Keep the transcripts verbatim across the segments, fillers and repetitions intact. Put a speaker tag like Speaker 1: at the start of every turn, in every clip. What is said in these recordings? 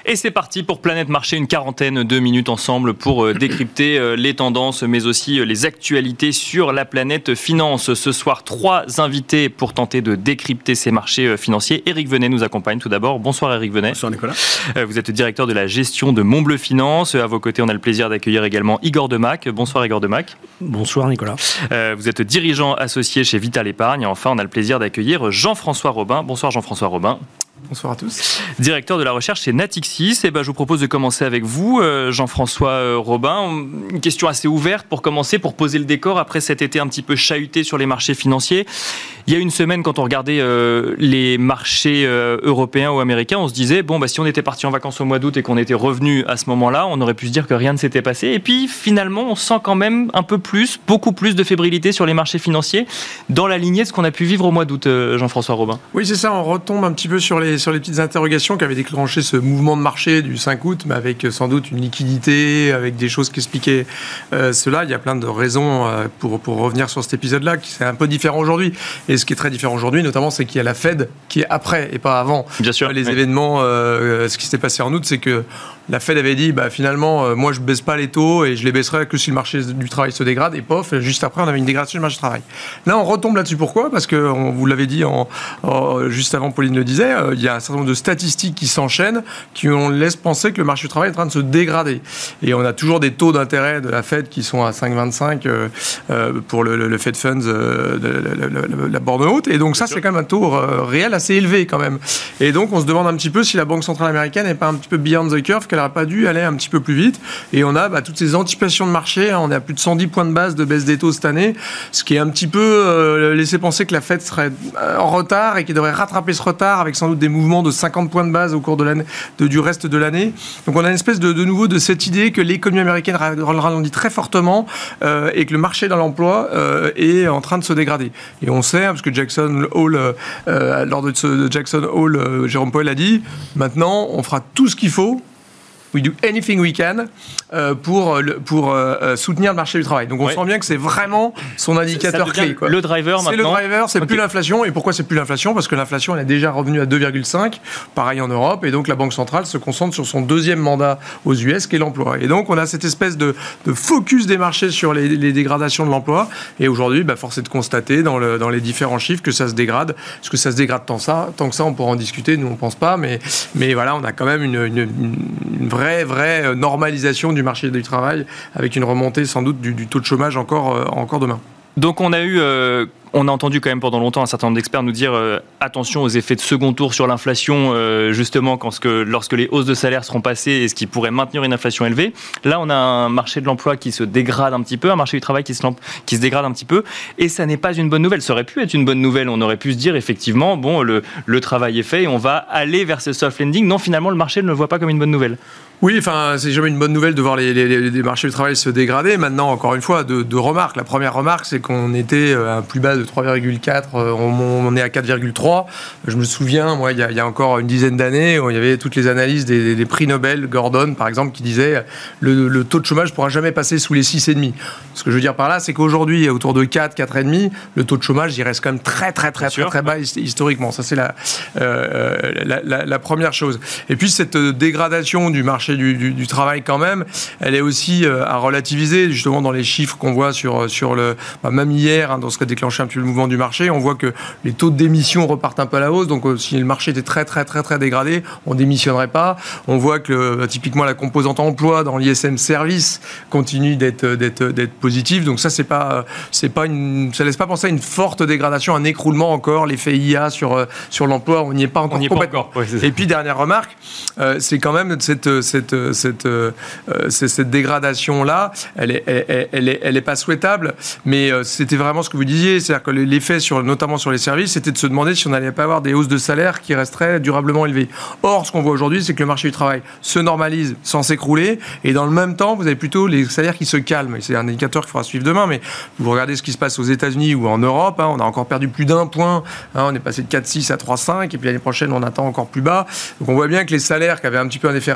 Speaker 1: Et c'est parti pour Planète Marché, une quarantaine de minutes ensemble pour décrypter les tendances, mais aussi les actualités sur la planète finance. Ce soir, trois invités pour tenter de décrypter ces marchés financiers. Éric Venet nous accompagne tout d'abord. Bonsoir Éric Venet.
Speaker 2: Bonsoir Nicolas.
Speaker 1: Vous êtes directeur de la gestion de Montbleu Finance. À vos côtés, on a le plaisir d'accueillir également Igor Demac. Bonsoir Igor Demac.
Speaker 2: Bonsoir Nicolas.
Speaker 1: Vous êtes dirigeant associé chez Vital Épargne. Et enfin, on a le plaisir d'accueillir Jean-François Robin. Bonsoir Jean-François Robin.
Speaker 3: Bonsoir à tous.
Speaker 1: Directeur de la recherche chez Natixis. Et ben, je vous propose de commencer avec vous, Jean-François Robin. Une question assez ouverte pour commencer, pour poser le décor après cet été un petit peu chahuté sur les marchés financiers. Il y a une semaine, quand on regardait euh, les marchés euh, européens ou américains, on se disait, bon, bah, si on était parti en vacances au mois d'août et qu'on était revenu à ce moment-là, on aurait pu se dire que rien ne s'était passé. Et puis, finalement, on sent quand même un peu plus, beaucoup plus de fébrilité sur les marchés financiers dans la lignée de ce qu'on a pu vivre au mois d'août, euh, Jean-François Robin.
Speaker 3: Oui, c'est ça. On retombe un petit peu sur les, sur les petites interrogations qui avaient déclenché ce mouvement de marché du cinq août, mais avec sans doute une liquidité, avec des choses qui expliquaient euh, cela. Il y a plein de raisons euh, pour, pour revenir sur cet épisode-là, qui c'est un peu différent aujourd'hui. Et ce qui est très différent aujourd'hui, notamment, c'est qu'il y a la Fed qui est après et pas avant.
Speaker 1: Bien sûr.
Speaker 3: Les
Speaker 1: oui.
Speaker 3: événements, euh, ce qui s'est passé en août, c'est que la Fed avait dit, bah, finalement, euh, moi, je ne baisse pas les taux et je les baisserai que si le marché du travail se dégrade. Et pof, juste après, on avait une dégradation du marché du travail. Là, on retombe là-dessus. Pourquoi ? Parce que, on vous l'avait dit en, en, juste avant, Pauline le disait, euh, il y a un certain nombre de statistiques qui s'enchaînent, qui on laisse penser que le marché du travail est en train de se dégrader. Et on a toujours des taux d'intérêt de la Fed qui sont à cinq virgule vingt-cinq euh, euh, pour le, le, le Fed Funds, euh, de, la, la, la, la borne haute. Et donc ça, c'est quand même un taux euh, réel assez élevé quand même. Et donc, on se demande un petit peu si la Banque centrale américaine n'est pas un petit peu beyond the curve, qu'elle n'aurait pas dû aller un petit peu plus vite. Et on a bah, toutes ces anticipations de marché. Hein, on est à plus de cent dix points de base de baisse des taux cette année, ce qui est un petit peu euh, laissé penser que la Fed serait en retard et qu'il devrait rattraper ce retard avec sans doute des mouvements de cinquante points de base au cours de l'année, de, du reste de l'année. Donc on a une espèce de, de nouveau de cette idée que l'économie américaine ralentit très fortement euh, et que le marché de l'emploi euh, est en train de se dégrader. Et on sait, hein, parce que Jackson Hole, euh, lors de, ce, de Jackson Hole, euh, Jérôme Powell a dit, maintenant on fera tout ce qu'il faut. We do anything we can euh, pour, pour euh, soutenir le marché du travail. Donc on oui. sent bien que c'est vraiment son indicateur clé. Quoi.
Speaker 1: Le driver
Speaker 3: c'est
Speaker 1: maintenant.
Speaker 3: C'est le driver, c'est okay. plus l'inflation. Et pourquoi c'est plus l'inflation ? Parce que l'inflation elle est déjà revenue à deux virgule cinq, pareil en Europe. Et donc la Banque centrale se concentre sur son deuxième mandat aux U S, qui est l'emploi. Et donc on a cette espèce de, de focus des marchés sur les, les dégradations de l'emploi. Et aujourd'hui, bah, force est de constater dans, le, dans les différents chiffres que ça se dégrade. Est-ce que ça se dégrade tant, ça, tant que ça, on pourra en discuter. Nous, on ne pense pas. Mais, mais voilà, on a quand même une, une, une vraie vraie, vraie normalisation du marché du travail avec une remontée sans doute du, du taux de chômage encore, euh, encore demain.
Speaker 1: Donc on a eu, euh, on a entendu quand même pendant longtemps un certain nombre d'experts nous dire euh, attention aux effets de second tour sur l'inflation, euh, justement quand ce que, lorsque les hausses de salaire seront passées et ce qui pourrait maintenir une inflation élevée. Là on a un marché de l'emploi qui se dégrade un petit peu, un marché du travail qui se, qui se dégrade un petit peu, et ça n'est pas une bonne nouvelle. Ça aurait pu être une bonne nouvelle, on aurait pu se dire effectivement bon le, le travail est fait et on va aller vers ce soft landing. Non, finalement le marché ne le voit pas comme une bonne nouvelle.
Speaker 3: Oui, enfin, c'est jamais une bonne nouvelle de voir les, les, les marchés du travail se dégrader. Maintenant, encore une fois, deux, deux remarques. La première remarque, c'est qu'on était à un plus bas de trois virgule quatre, on, on est à quatre virgule trois. Je me souviens, moi, il y a, il y a encore une dizaine d'années, où il y avait toutes les analyses des, des prix Nobel, Gordon, par exemple, qui disait le, le taux de chômage ne pourra jamais passer sous les six virgule cinq. Ce que je veux dire par là, c'est qu'aujourd'hui, autour de quatre, quatre virgule cinq, le taux de chômage, il reste quand même très, très, très, très, très bas historiquement. Ça, c'est la, euh, la, la, la première chose. Et puis, cette dégradation du marché Du, du, du travail quand même, elle est aussi euh, à relativiser justement dans les chiffres qu'on voit sur, sur le, bah, même hier, hein, dans ce qui a déclenché un petit peu le mouvement du marché, on voit que les taux de démission repartent un peu à la hausse, donc euh, si le marché était très très très très dégradé, on démissionnerait pas. On voit que euh, typiquement la composante emploi dans l'I S M service continue d'être, d'être, d'être positive, donc ça c'est pas, c'est pas une, ça laisse pas penser à une forte dégradation, un écroulement encore, l'effet I A sur, euh, sur l'emploi, on n'y est pas encore complètement.
Speaker 1: Pas encore. Ouais,
Speaker 3: et puis dernière remarque, euh, c'est quand même cette, cette Cette, euh, cette dégradation-là, elle est, elle, elle, est, elle est pas souhaitable, mais euh, c'était vraiment ce que vous disiez, c'est-à-dire que l'effet, sur, notamment sur les services, c'était de se demander si on n'allait pas avoir des hausses de salaire qui resteraient durablement élevées. Or, ce qu'on voit aujourd'hui, c'est que le marché du travail se normalise sans s'écrouler, et dans le même temps, vous avez plutôt les salaires qui se calment. Et c'est un indicateur qu'il faudra suivre demain, mais vous regardez ce qui se passe aux États-Unis ou en Europe, hein, on a encore perdu plus d'un point, hein, on est passé de quatre virgule six à trois virgule cinq, et puis l'année prochaine, on attend encore plus bas. Donc on voit bien que les salaires qui avaient un petit peu un effet rattrapage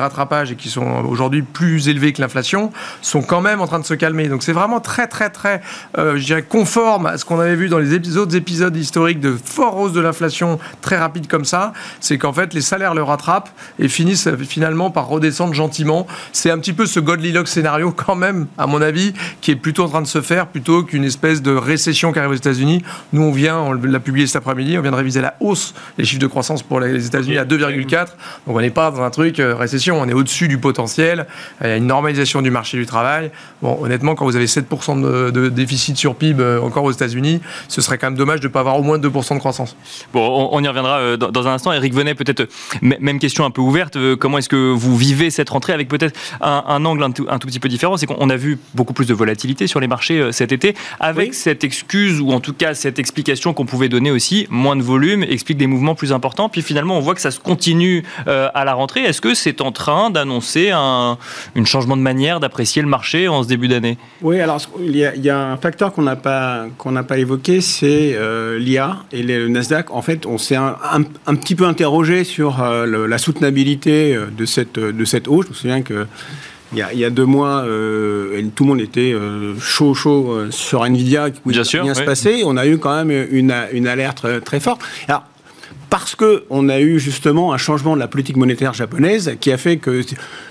Speaker 3: et qui sont aujourd'hui plus élevés que l'inflation, sont quand même en train de se calmer. Donc c'est vraiment très très très, euh, je dirais, conforme à ce qu'on avait vu dans les épis- autres épisodes historiques de forte hausse de l'inflation très rapide comme ça. C'est qu'en fait les salaires le rattrapent et finissent finalement par redescendre gentiment. C'est un petit peu ce Goldilocks scénario quand même, à mon avis, qui est plutôt en train de se faire plutôt qu'une espèce de récession qui arrive aux États-Unis. Nous on vient, on l'a publié cet après-midi, on vient de réviser la hausse des chiffres de croissance pour les États-Unis à deux virgule quatre. Donc on n'est pas dans un truc euh, récession, on est au-dessus du potentiel. Il y a une normalisation du marché du travail. Bon, honnêtement, quand vous avez sept pour cent de, de déficit sur P I B euh, encore aux États-Unis, ce serait quand même dommage de ne pas avoir au moins deux pour cent de croissance.
Speaker 1: Bon, on, on y reviendra euh, dans, dans un instant. Éric Venet, peut-être m- même question un peu ouverte. Euh, comment est-ce que vous vivez cette rentrée avec peut-être un, un angle un tout, un tout petit peu différent? C'est qu'on a vu beaucoup plus de volatilité sur les marchés euh, cet été, avec oui. cette excuse ou en tout cas cette explication qu'on pouvait donner aussi, moins de volume explique des mouvements plus importants. Puis finalement, on voit que ça se continue euh, à la rentrée. Est-ce que c'est en train d'annoncer un, un changement de manière d'apprécier le marché en ce début d'année?
Speaker 2: Oui, alors il y a, il y a un facteur qu'on n'a pas, qu'on n'a pas évoqué, c'est euh, l'I A et le Nasdaq. En fait, on s'est un, un, un petit peu interrogé sur euh, le, la soutenabilité de cette, de cette hausse. Je me souviens que Il y, a, il y a deux mois, euh, tout le monde était euh, chaud, chaud euh, sur Nvidia, qui pouvait bien, bien se oui. passer. On a eu quand même une, une alerte très forte. Alors, parce qu'on a eu justement un changement de la politique monétaire japonaise qui a fait que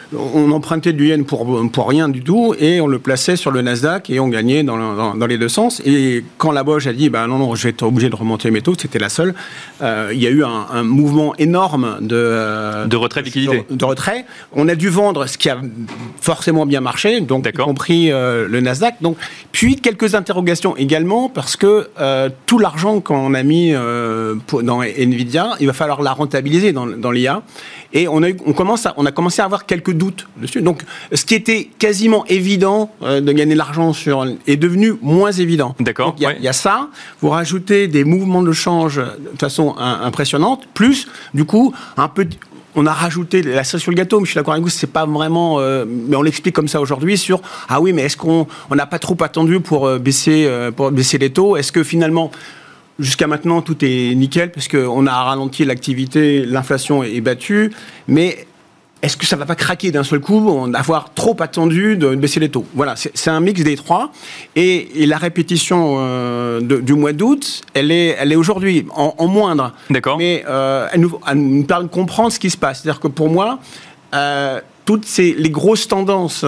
Speaker 2: on empruntait du yen pour, pour rien du tout et on le plaçait sur le Nasdaq et on gagnait dans, dans, dans les deux sens. Et quand la Bosch a dit bah non, non, je vais être obligé de remonter mes taux, c'était la seule, euh, il y a eu un, un mouvement énorme de, euh,
Speaker 1: de retrait de liquidité.
Speaker 2: De, de retrait. On a dû vendre ce qui a forcément bien marché, donc y compris euh, le Nasdaq. Donc, puis quelques interrogations également parce que euh, tout l'argent qu'on a mis euh, pour, dans Nvidia, il va falloir la rentabiliser dans, dans l'I A. Et on a, eu, on, commence à, on a commencé à avoir quelques doutes dessus. Donc, ce qui était quasiment évident euh, de gagner de l'argent sur, est devenu moins évident.
Speaker 1: D'accord.
Speaker 2: Il y, ouais. y a ça. Vous rajoutez des mouvements de change de façon un, impressionnante. Plus, du coup, un peu... On a rajouté la cerise sur le gâteau, mais je suis d'accord avec vous, c'est pas vraiment... Euh, mais on l'explique comme ça aujourd'hui sur... Ah oui, mais est-ce qu'on n'a pas trop attendu pour, euh, baisser, euh, pour baisser les taux? Est-ce que finalement... Jusqu'à maintenant, tout est nickel parce qu'on a ralenti l'activité, l'inflation est battue. Mais est-ce que ça ne va pas craquer d'un seul coup, d'avoir trop attendu de baisser les taux? Voilà, c'est, c'est un mix des trois. Et, et la répétition euh, de, du mois d'août, elle est, elle est aujourd'hui en, en moindre.
Speaker 1: D'accord.
Speaker 2: Mais euh, elle, nous, elle nous permet de comprendre ce qui se passe. C'est-à-dire que pour moi, euh, toutes ces, les grosses tendances,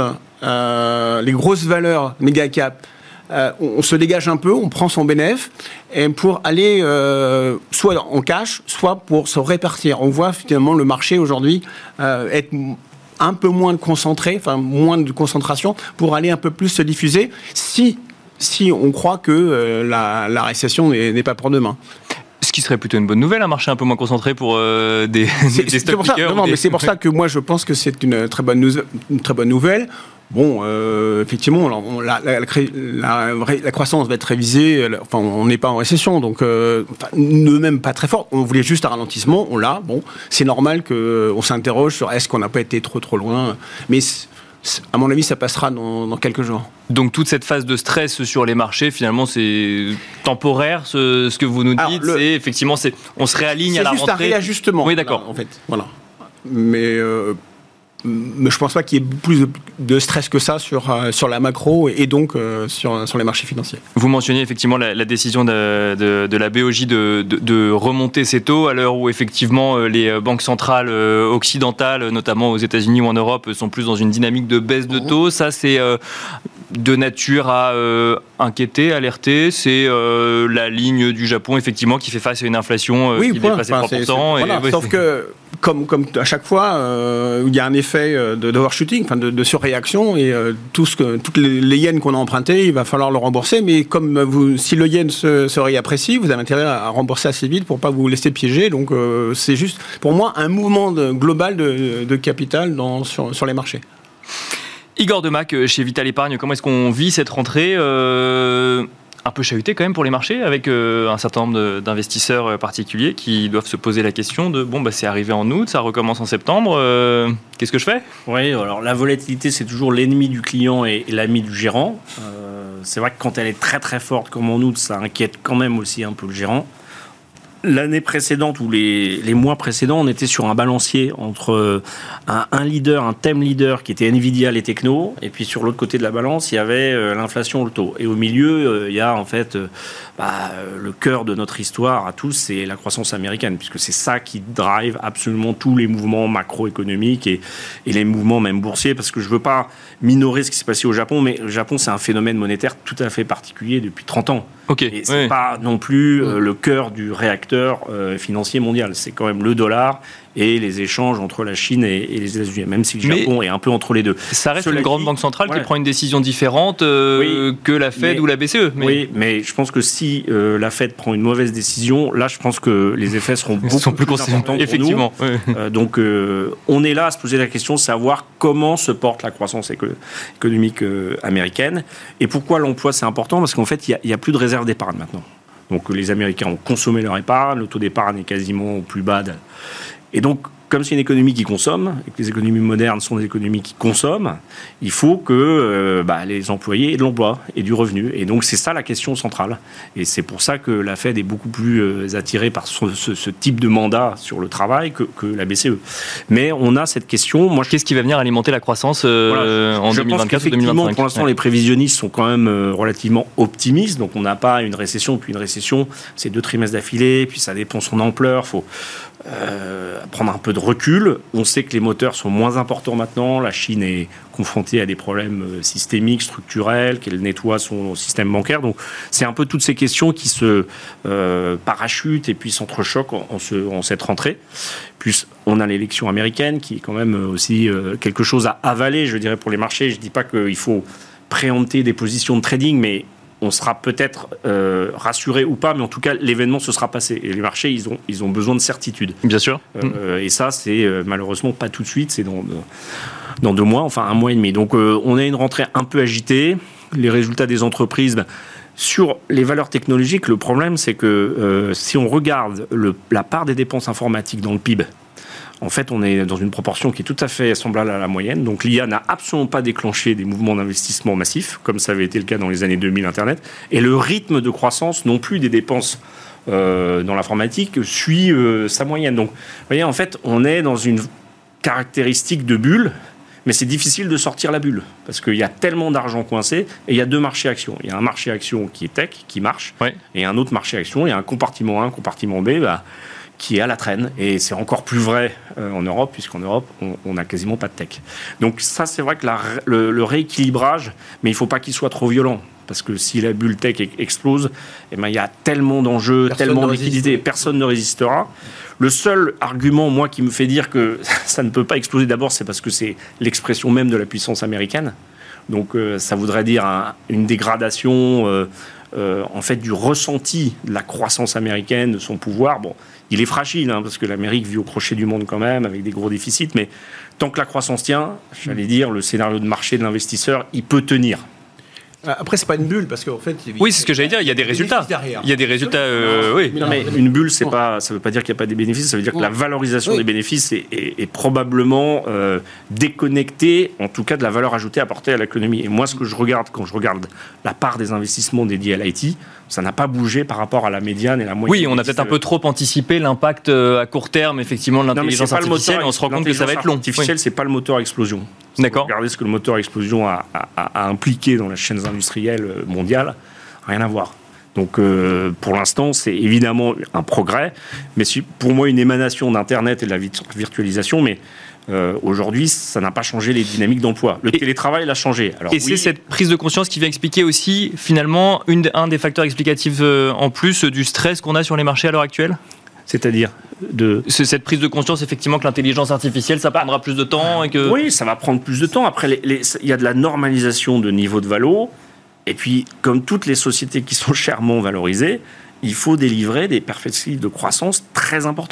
Speaker 2: euh, les grosses valeurs méga cap, Euh, on, on se dégage un peu, on prend son bénéfice et pour aller euh, soit en cash, soit pour se répartir. On voit finalement le marché aujourd'hui euh, être un peu moins concentré, enfin moins de concentration, pour aller un peu plus se diffuser si, si on croit que euh, la, la récession n'est, n'est pas pour demain.
Speaker 1: Ce qui serait plutôt une bonne nouvelle, un marché un peu moins concentré pour euh, des,
Speaker 2: c'est,
Speaker 1: des stock pickers.
Speaker 2: Non, non,
Speaker 1: des...
Speaker 2: mais c'est pour ça que moi je pense que c'est une très bonne, nou- une très bonne nouvelle. Bon, euh, effectivement, on, la, la, la, la croissance va être révisée. Enfin, on n'est pas en récession, donc euh, ne même pas très fort. On voulait juste un ralentissement, on l'a. Bon, c'est normal qu'on s'interroge sur est-ce qu'on n'a pas été trop trop loin. Mais à mon avis, ça passera dans, dans quelques jours.
Speaker 1: Donc toute cette phase de stress sur les marchés, finalement, c'est temporaire. Ce, ce que vous nous dites, Alors, le, c'est effectivement, c'est, on se réaligne à la rentrée.
Speaker 2: C'est juste un réajustement.
Speaker 1: Oui, d'accord.
Speaker 2: Là, en fait, voilà. Mais euh, Mais je ne pense pas qu'il y ait plus de stress que ça sur, euh, sur la macro et donc euh, sur, sur les marchés financiers.
Speaker 1: Vous mentionniez effectivement la, la décision de, de, de la B O J de, de, de remonter ses taux à l'heure où effectivement les banques centrales occidentales, notamment aux États-Unis ou en Europe, sont plus dans une dynamique de baisse de taux. Ça, c'est euh, de nature à euh, inquiéter, alerter. C'est euh, la ligne du Japon, effectivement, qui fait face à une inflation euh,
Speaker 2: oui,
Speaker 1: qui
Speaker 2: point.
Speaker 1: dépasse
Speaker 2: Enfin,
Speaker 1: trois pour cent.
Speaker 2: c'est, c'est,
Speaker 1: et,
Speaker 2: voilà,
Speaker 1: ouais,
Speaker 2: sauf
Speaker 1: c'est...
Speaker 2: que Comme, comme à chaque fois, euh, il y a un effet de, de overshooting, enfin de, de surréaction, et euh, tout ce que, toutes les, les yens qu'on a empruntés, il va falloir le rembourser. Mais comme vous, si le yen se, se réapprécie, vous avez intérêt à rembourser assez vite pour pas vous laisser piéger. Donc euh, c'est juste, pour moi, un mouvement de, global de, de capital dans, sur, sur les marchés.
Speaker 1: Igor Demac, chez Vital Épargne, comment est-ce qu'on vit cette rentrée euh... un peu chahuté quand même pour les marchés, avec euh, un certain nombre de, d'investisseurs particuliers qui doivent se poser la question de bon, bah, c'est arrivé en août, ça recommence en septembre, euh, qu'est-ce que je fais ?
Speaker 4: Oui, alors la volatilité, c'est toujours l'ennemi du client et, et l'ami du gérant. Euh, c'est vrai que quand elle est très très forte comme en août, ça inquiète quand même aussi un peu le gérant. l'année précédente ou les, les mois précédents, on était sur un balancier entre un, un leader, un thème leader qui était Nvidia, les technos, et puis sur l'autre côté de la balance, il y avait euh, l'inflation, le taux. Et au milieu, euh, il y a en fait euh, bah, le cœur de notre histoire à tous, c'est la croissance américaine, puisque c'est ça qui drive absolument tous les mouvements macroéconomiques et, et les mouvements même boursiers, parce que je ne veux pas minorer ce qui s'est passé au Japon, mais le Japon, c'est un phénomène monétaire tout à fait particulier depuis trente ans.
Speaker 1: Ok.
Speaker 4: Et c'est
Speaker 1: oui.
Speaker 4: pas non plus euh, le cœur du réacteur euh, financier mondial. C'est quand même le dollar et les échanges entre la Chine et, et les États-Unis, même si le
Speaker 1: Mais
Speaker 4: Japon est un peu entre les deux.
Speaker 1: Ça reste
Speaker 4: Cela
Speaker 1: une grande
Speaker 4: dit,
Speaker 1: banque centrale
Speaker 4: ouais.
Speaker 1: qui prend une décision différente euh,
Speaker 4: Oui,
Speaker 1: que la Fed
Speaker 4: mais-
Speaker 1: ou la B C E. Mais
Speaker 4: Oui, mais je pense que si euh, la Fed prend une mauvaise décision, là, je pense que les effets seront
Speaker 1: ils
Speaker 4: beaucoup
Speaker 1: sont plus
Speaker 4: plus
Speaker 1: conséquents.
Speaker 4: importants pour
Speaker 1: Effectivement. oui.
Speaker 4: nous. Euh, donc, euh, on est là à se poser la question de savoir comment se porte la croissance éco- économique euh, américaine et pourquoi l'emploi c'est important, parce qu'en fait, il n'y a, a plus de réserve d'épargne maintenant. Donc, les Américains ont consommé leur épargne, le taux d'épargne est quasiment au plus bas. De... Et donc, comme c'est une économie qui consomme, et que les économies modernes sont des économies qui consomment, il faut que euh, bah, les employés aient de l'emploi et du revenu. Et donc, c'est ça la question centrale. Et c'est pour ça que la Fed est beaucoup plus euh, attirée par ce, ce, ce type de mandat sur le travail que, que la B C E. Mais on a cette question. Moi, je
Speaker 1: Qu'est-ce qui va venir alimenter la croissance euh,
Speaker 4: Voilà.
Speaker 1: en
Speaker 4: je
Speaker 1: deux mille
Speaker 4: pense
Speaker 1: vingt-quatre ou deux mille
Speaker 4: qu'effectivement,
Speaker 1: vingt-cinq
Speaker 4: pour l'instant,
Speaker 1: Ouais.
Speaker 4: les prévisionnistes sont quand même euh, relativement optimistes. Donc, on n'a pas une récession, puis une récession, c'est deux trimestres d'affilée, puis ça dépend de son ampleur. Il faut euh, prendre un peu de recul. On sait que les moteurs sont moins importants maintenant. La Chine est confrontée à des problèmes euh, systémiques, structurels, qu'elle nettoie son système bancaire. Donc, c'est un peu toutes ces questions qui se euh, parachutent et puis s'entrechoquent en, en, ce, en cette rentrée. Puis, on a l'élection américaine qui est quand même aussi euh, quelque chose à avaler, je dirais, pour les marchés. Je ne dis pas qu'il faut préempter des positions de trading, mais on sera peut-être euh, rassuré ou pas, mais en tout cas, l'événement se sera passé. Et les marchés, ils ont, ils ont besoin de certitude.
Speaker 1: Bien sûr.
Speaker 4: Euh, et ça, c'est euh, malheureusement pas tout de suite, c'est dans, dans deux mois, enfin un mois et demi. Donc, euh, on a une rentrée un peu agitée. Les résultats des entreprises... Ben, sur les valeurs technologiques, le problème, c'est que euh, si on regarde le, la part des dépenses informatiques dans le P I B, en fait, on est dans une proportion qui est tout à fait semblable à la moyenne. Donc, l'I A n'a absolument pas déclenché des mouvements d'investissement massifs, comme ça avait été le cas dans les années deux mille, Internet. Et le rythme de croissance non plus des dépenses euh, dans l'informatique suit euh, sa moyenne. Donc, vous voyez, en fait, on est dans une caractéristique de bulle. Mais c'est difficile de sortir la bulle, parce qu'il y a tellement d'argent coincé, et il y a deux marchés actions. Il y a un marché action qui est tech, qui marche,
Speaker 1: Ouais.
Speaker 4: et un autre marché action, il y a un compartiment un, compartiment B, bah, qui est à la traîne. Et c'est encore plus vrai euh, en Europe, puisqu'en Europe, on n'a quasiment pas de tech. Donc ça, c'est vrai que la, le, le rééquilibrage, mais il ne faut pas qu'il soit trop violent. Parce que si la bulle tech explose, eh ben, il y a tellement d'enjeux,
Speaker 2: Personne
Speaker 4: tellement
Speaker 2: ne
Speaker 4: de liquidités,
Speaker 2: résiste.
Speaker 4: personne ne résistera. Le seul argument, moi, qui me fait dire que ça ne peut pas exploser, d'abord, c'est parce que c'est l'expression même de la puissance américaine. Donc, euh, ça voudrait dire un, une dégradation, euh, euh, en fait, du ressenti de la croissance américaine, de son pouvoir. Bon, il est fragile, hein, parce que l'Amérique vit au crochet du monde quand même, avec des gros déficits. Mais tant que la croissance tient, j'allais dire, le scénario de marché de l'investisseur, il peut tenir.
Speaker 2: Après, c'est pas une bulle, parce qu'en fait...
Speaker 1: Oui, c'est ce que j'allais dire. Il y a des résultats.
Speaker 2: derrière.
Speaker 1: Il y a des résultats. euh, oui.
Speaker 4: Non, mais une bulle, c'est pas, ça ne veut pas dire qu'il n'y a pas des bénéfices, ça veut dire que la valorisation
Speaker 2: Oui.
Speaker 4: des bénéfices est, est- est probablement euh, déconnectée, en tout cas, de la valeur ajoutée apportée à l'économie. Et moi, ce que je regarde, quand je regarde la part des investissements dédiés à l'I T, ça n'a pas bougé par rapport à la médiane et la moyenne.
Speaker 1: Oui, on a peut-être un peu trop anticipé l'impact euh, à court terme, effectivement, de
Speaker 4: Non, mais
Speaker 1: l'intelligence
Speaker 4: c'est pas le
Speaker 1: artificielle.
Speaker 4: moteur-
Speaker 1: Et on se rend compte que ça va être long.
Speaker 4: L'artificiel, c'est pas le moteur à explosion. Si
Speaker 1: D'accord.
Speaker 4: vous Regardez ce que le moteur à explosion a, a- a- a impliqué dans les chaînes industrielles mondiales, rien à voir. Donc, euh, pour l'instant, c'est évidemment un progrès, mais c'est pour moi une émanation d'Internet et de la vit- virtualisation. Mais euh, aujourd'hui, ça n'a pas changé les dynamiques d'emploi. Le
Speaker 1: Et-
Speaker 4: télétravail l'a changé. Alors,
Speaker 1: Et
Speaker 4: oui,
Speaker 1: c'est cette prise de conscience qui vient expliquer aussi, finalement, une, un des facteurs explicatifs euh, en plus du stress qu'on a sur les marchés à l'heure actuelle.
Speaker 4: c'est-à-dire de
Speaker 1: C'est cette prise de conscience, effectivement, que l'intelligence artificielle, ça prendra plus de temps et que...
Speaker 4: Oui, ça va prendre plus de temps. Après, les- les- il y a de la normalisation de niveau de valo. Et puis, comme toutes les sociétés qui sont chèrement valorisées, il faut délivrer des perspectives de croissance très importantes.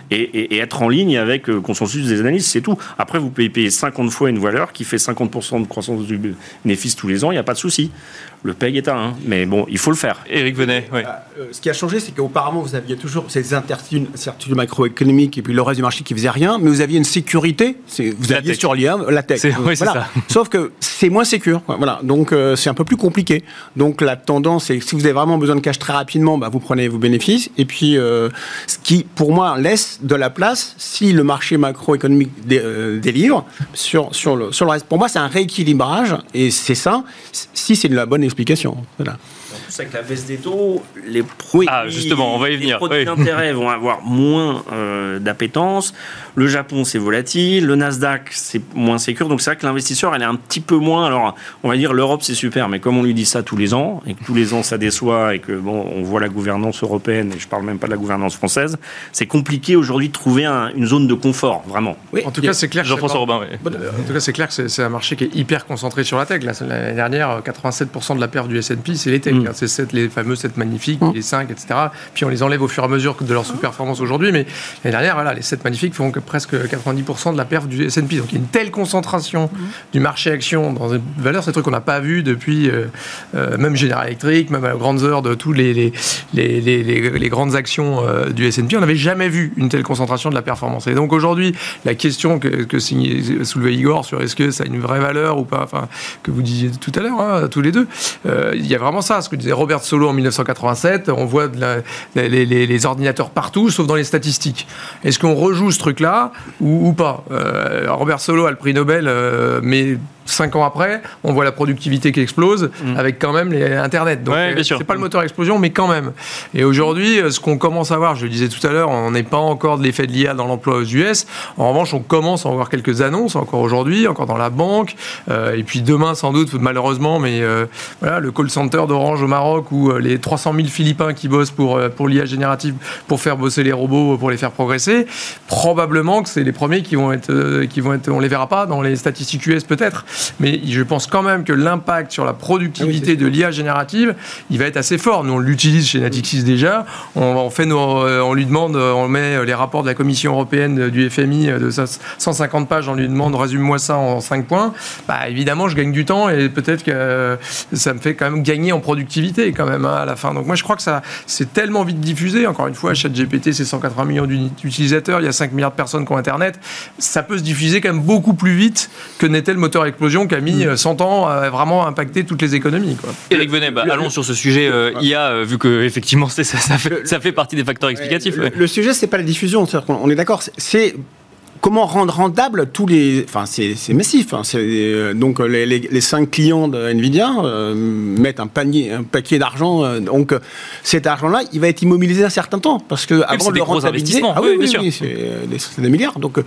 Speaker 4: et, et, et être en ligne avec le consensus des analystes, c'est tout. Après, vous pouvez payer cinquante fois une valeur qui fait cinquante pour cent de croissance du bénéfice tous les ans, il n'y a pas de souci. Le P E G est à un, mais bon, il faut le faire.
Speaker 1: Éric Venet, oui.
Speaker 2: Euh, ce qui a changé, c'est qu'auparavant, vous aviez toujours ces incertitudes macroéconomiques et puis le reste du marché qui faisait rien, mais vous aviez une sécurité. Vous
Speaker 1: la
Speaker 2: aviez
Speaker 1: tech.
Speaker 2: sur l'I A, la tech.
Speaker 1: C'est, oui,
Speaker 2: voilà.
Speaker 1: c'est ça.
Speaker 2: Sauf que c'est moins sécure. Voilà. Donc, euh, c'est un peu plus compliqué. Donc, la tendance, c'est que si vous avez vraiment besoin de cash très rapidement, bah, vous prenez vos bénéfices. Et puis, euh, ce qui, pour moi, laisse de la place si le marché macroéconomique dé, euh, délivre sur, sur, le, sur le reste. Pour moi, c'est un rééquilibrage et c'est ça, si c'est de la bonne explication. Voilà.
Speaker 4: En plus, avec la baisse des taux, les produits,
Speaker 1: ah, justement, on va y venir.
Speaker 4: Les produits
Speaker 1: oui.
Speaker 4: d'intérêt vont avoir moins euh, d'appétence. Le Japon, c'est volatile. Le Nasdaq, c'est moins sécure. Donc, c'est vrai que l'investisseur, elle est un petit peu moins. Alors, on va dire l'Europe, c'est super, mais comme on lui dit ça tous les ans, et que tous les ans, ça déçoit, et que, bon, on voit la gouvernance européenne, et je parle même pas de la gouvernance française, c'est compliqué aujourd'hui de trouver un, une zone de confort, vraiment.
Speaker 3: Oui, en tout cas, c'est clair.
Speaker 1: Jean-François Robin, oui.
Speaker 3: En tout cas, c'est clair que c'est, c'est un marché qui est hyper concentré sur la tech. L'année dernière, quatre-vingt-sept pour cent de la perte du S and P, c'est les tech. Mmh. C'est sept, les fameux sept magnifiques, mmh. les cinq, et cetera. Puis on les enlève au fur et à mesure de leur sous-performance aujourd'hui. Mais l'année dernière, voilà, les sept magnifiques font que presque quatre-vingt-dix pour cent de la perte du S and P. Donc il y a une telle concentration mmh. du marché action dans une valeur, c'est un truc qu'on n'a pas vu depuis euh, euh, même General Electric, même à la grande heure de tous les, les, les, les, les, les grandes actions euh, du S and P. On n'avait jamais vu une telle concentration de la performance. Et donc aujourd'hui, la question que, que soulevait Igor sur est-ce que ça a une vraie valeur ou pas, enfin, que vous disiez tout à l'heure, hein, tous les deux, euh, il y a vraiment ça, ce que disait Robert Solow en mille neuf cent quatre-vingt-sept, on voit de la, les, les, les ordinateurs partout, sauf dans les statistiques. Est-ce qu'on rejoue ce truc-là ou, ou pas euh, Robert Solow a le prix Nobel, euh, mais cinq ans après, on voit la productivité qui explose mmh. avec quand même les Internet. Donc,
Speaker 1: ouais,
Speaker 3: c'est pas le moteur explosion, mais quand même. Et aujourd'hui, ce qu'on commence à voir, je le disais tout à l'heure, on n'est pas encore de l'effet de l'I A dans l'emploi aux U S. En revanche, on commence à en voir quelques annonces encore aujourd'hui, encore dans la banque. Euh, et puis demain, sans doute, malheureusement, mais euh, voilà, le call center d'Orange au Maroc ou euh, les trois cent mille Philippins qui bossent pour, euh, pour l'I A générative, pour faire bosser les robots, pour les faire progresser. Probablement que c'est les premiers qui vont être, euh, qui vont être, on les verra pas dans les statistiques U S peut-être. Mais je pense quand même que l'impact sur la productivité ah oui, de l'I A générative, il va être assez fort. Nous, on l'utilise chez Natixis déjà. On, on, fait nos, on lui demande, on met les rapports de la Commission européenne du F M I de cent cinquante pages, on lui demande, résume-moi ça en cinq points. Bah, évidemment, je gagne du temps et peut-être que ça me fait quand même gagner en productivité quand même hein, à la fin. Donc moi, je crois que ça, c'est tellement vite diffusé. Encore une fois, ChatGPT, c'est cent quatre-vingts millions d'utilisateurs. Il y a cinq milliards de personnes qui ont Internet. Ça peut se diffuser quand même beaucoup plus vite que n'était le moteur explosion qui a mis cent ans à vraiment impacter toutes les économies. Quoi.
Speaker 1: Éric Venet, bah, allons sur ce sujet euh, I A, euh, vu que effectivement c'est, ça, ça, fait, ça fait partie des facteurs explicatifs.
Speaker 2: Le,
Speaker 1: ouais.
Speaker 2: le sujet, c'est pas la diffusion, c'est-à-dire qu'on, on est d'accord, c'est, c'est comment rendre rentable tous les... Enfin, c'est, c'est massif. Hein, c'est, euh, donc, les, les, les cinq clients de NVIDIA euh, mettent un, panier, un paquet d'argent. Euh, donc, euh, cet argent-là, il va être immobilisé un certain temps. Parce que
Speaker 1: oui,
Speaker 2: avant de le rentabiliser...
Speaker 1: Ah oui, oui, bien
Speaker 2: oui,
Speaker 1: sûr.
Speaker 2: Oui, c'est, c'est des milliards. Donc,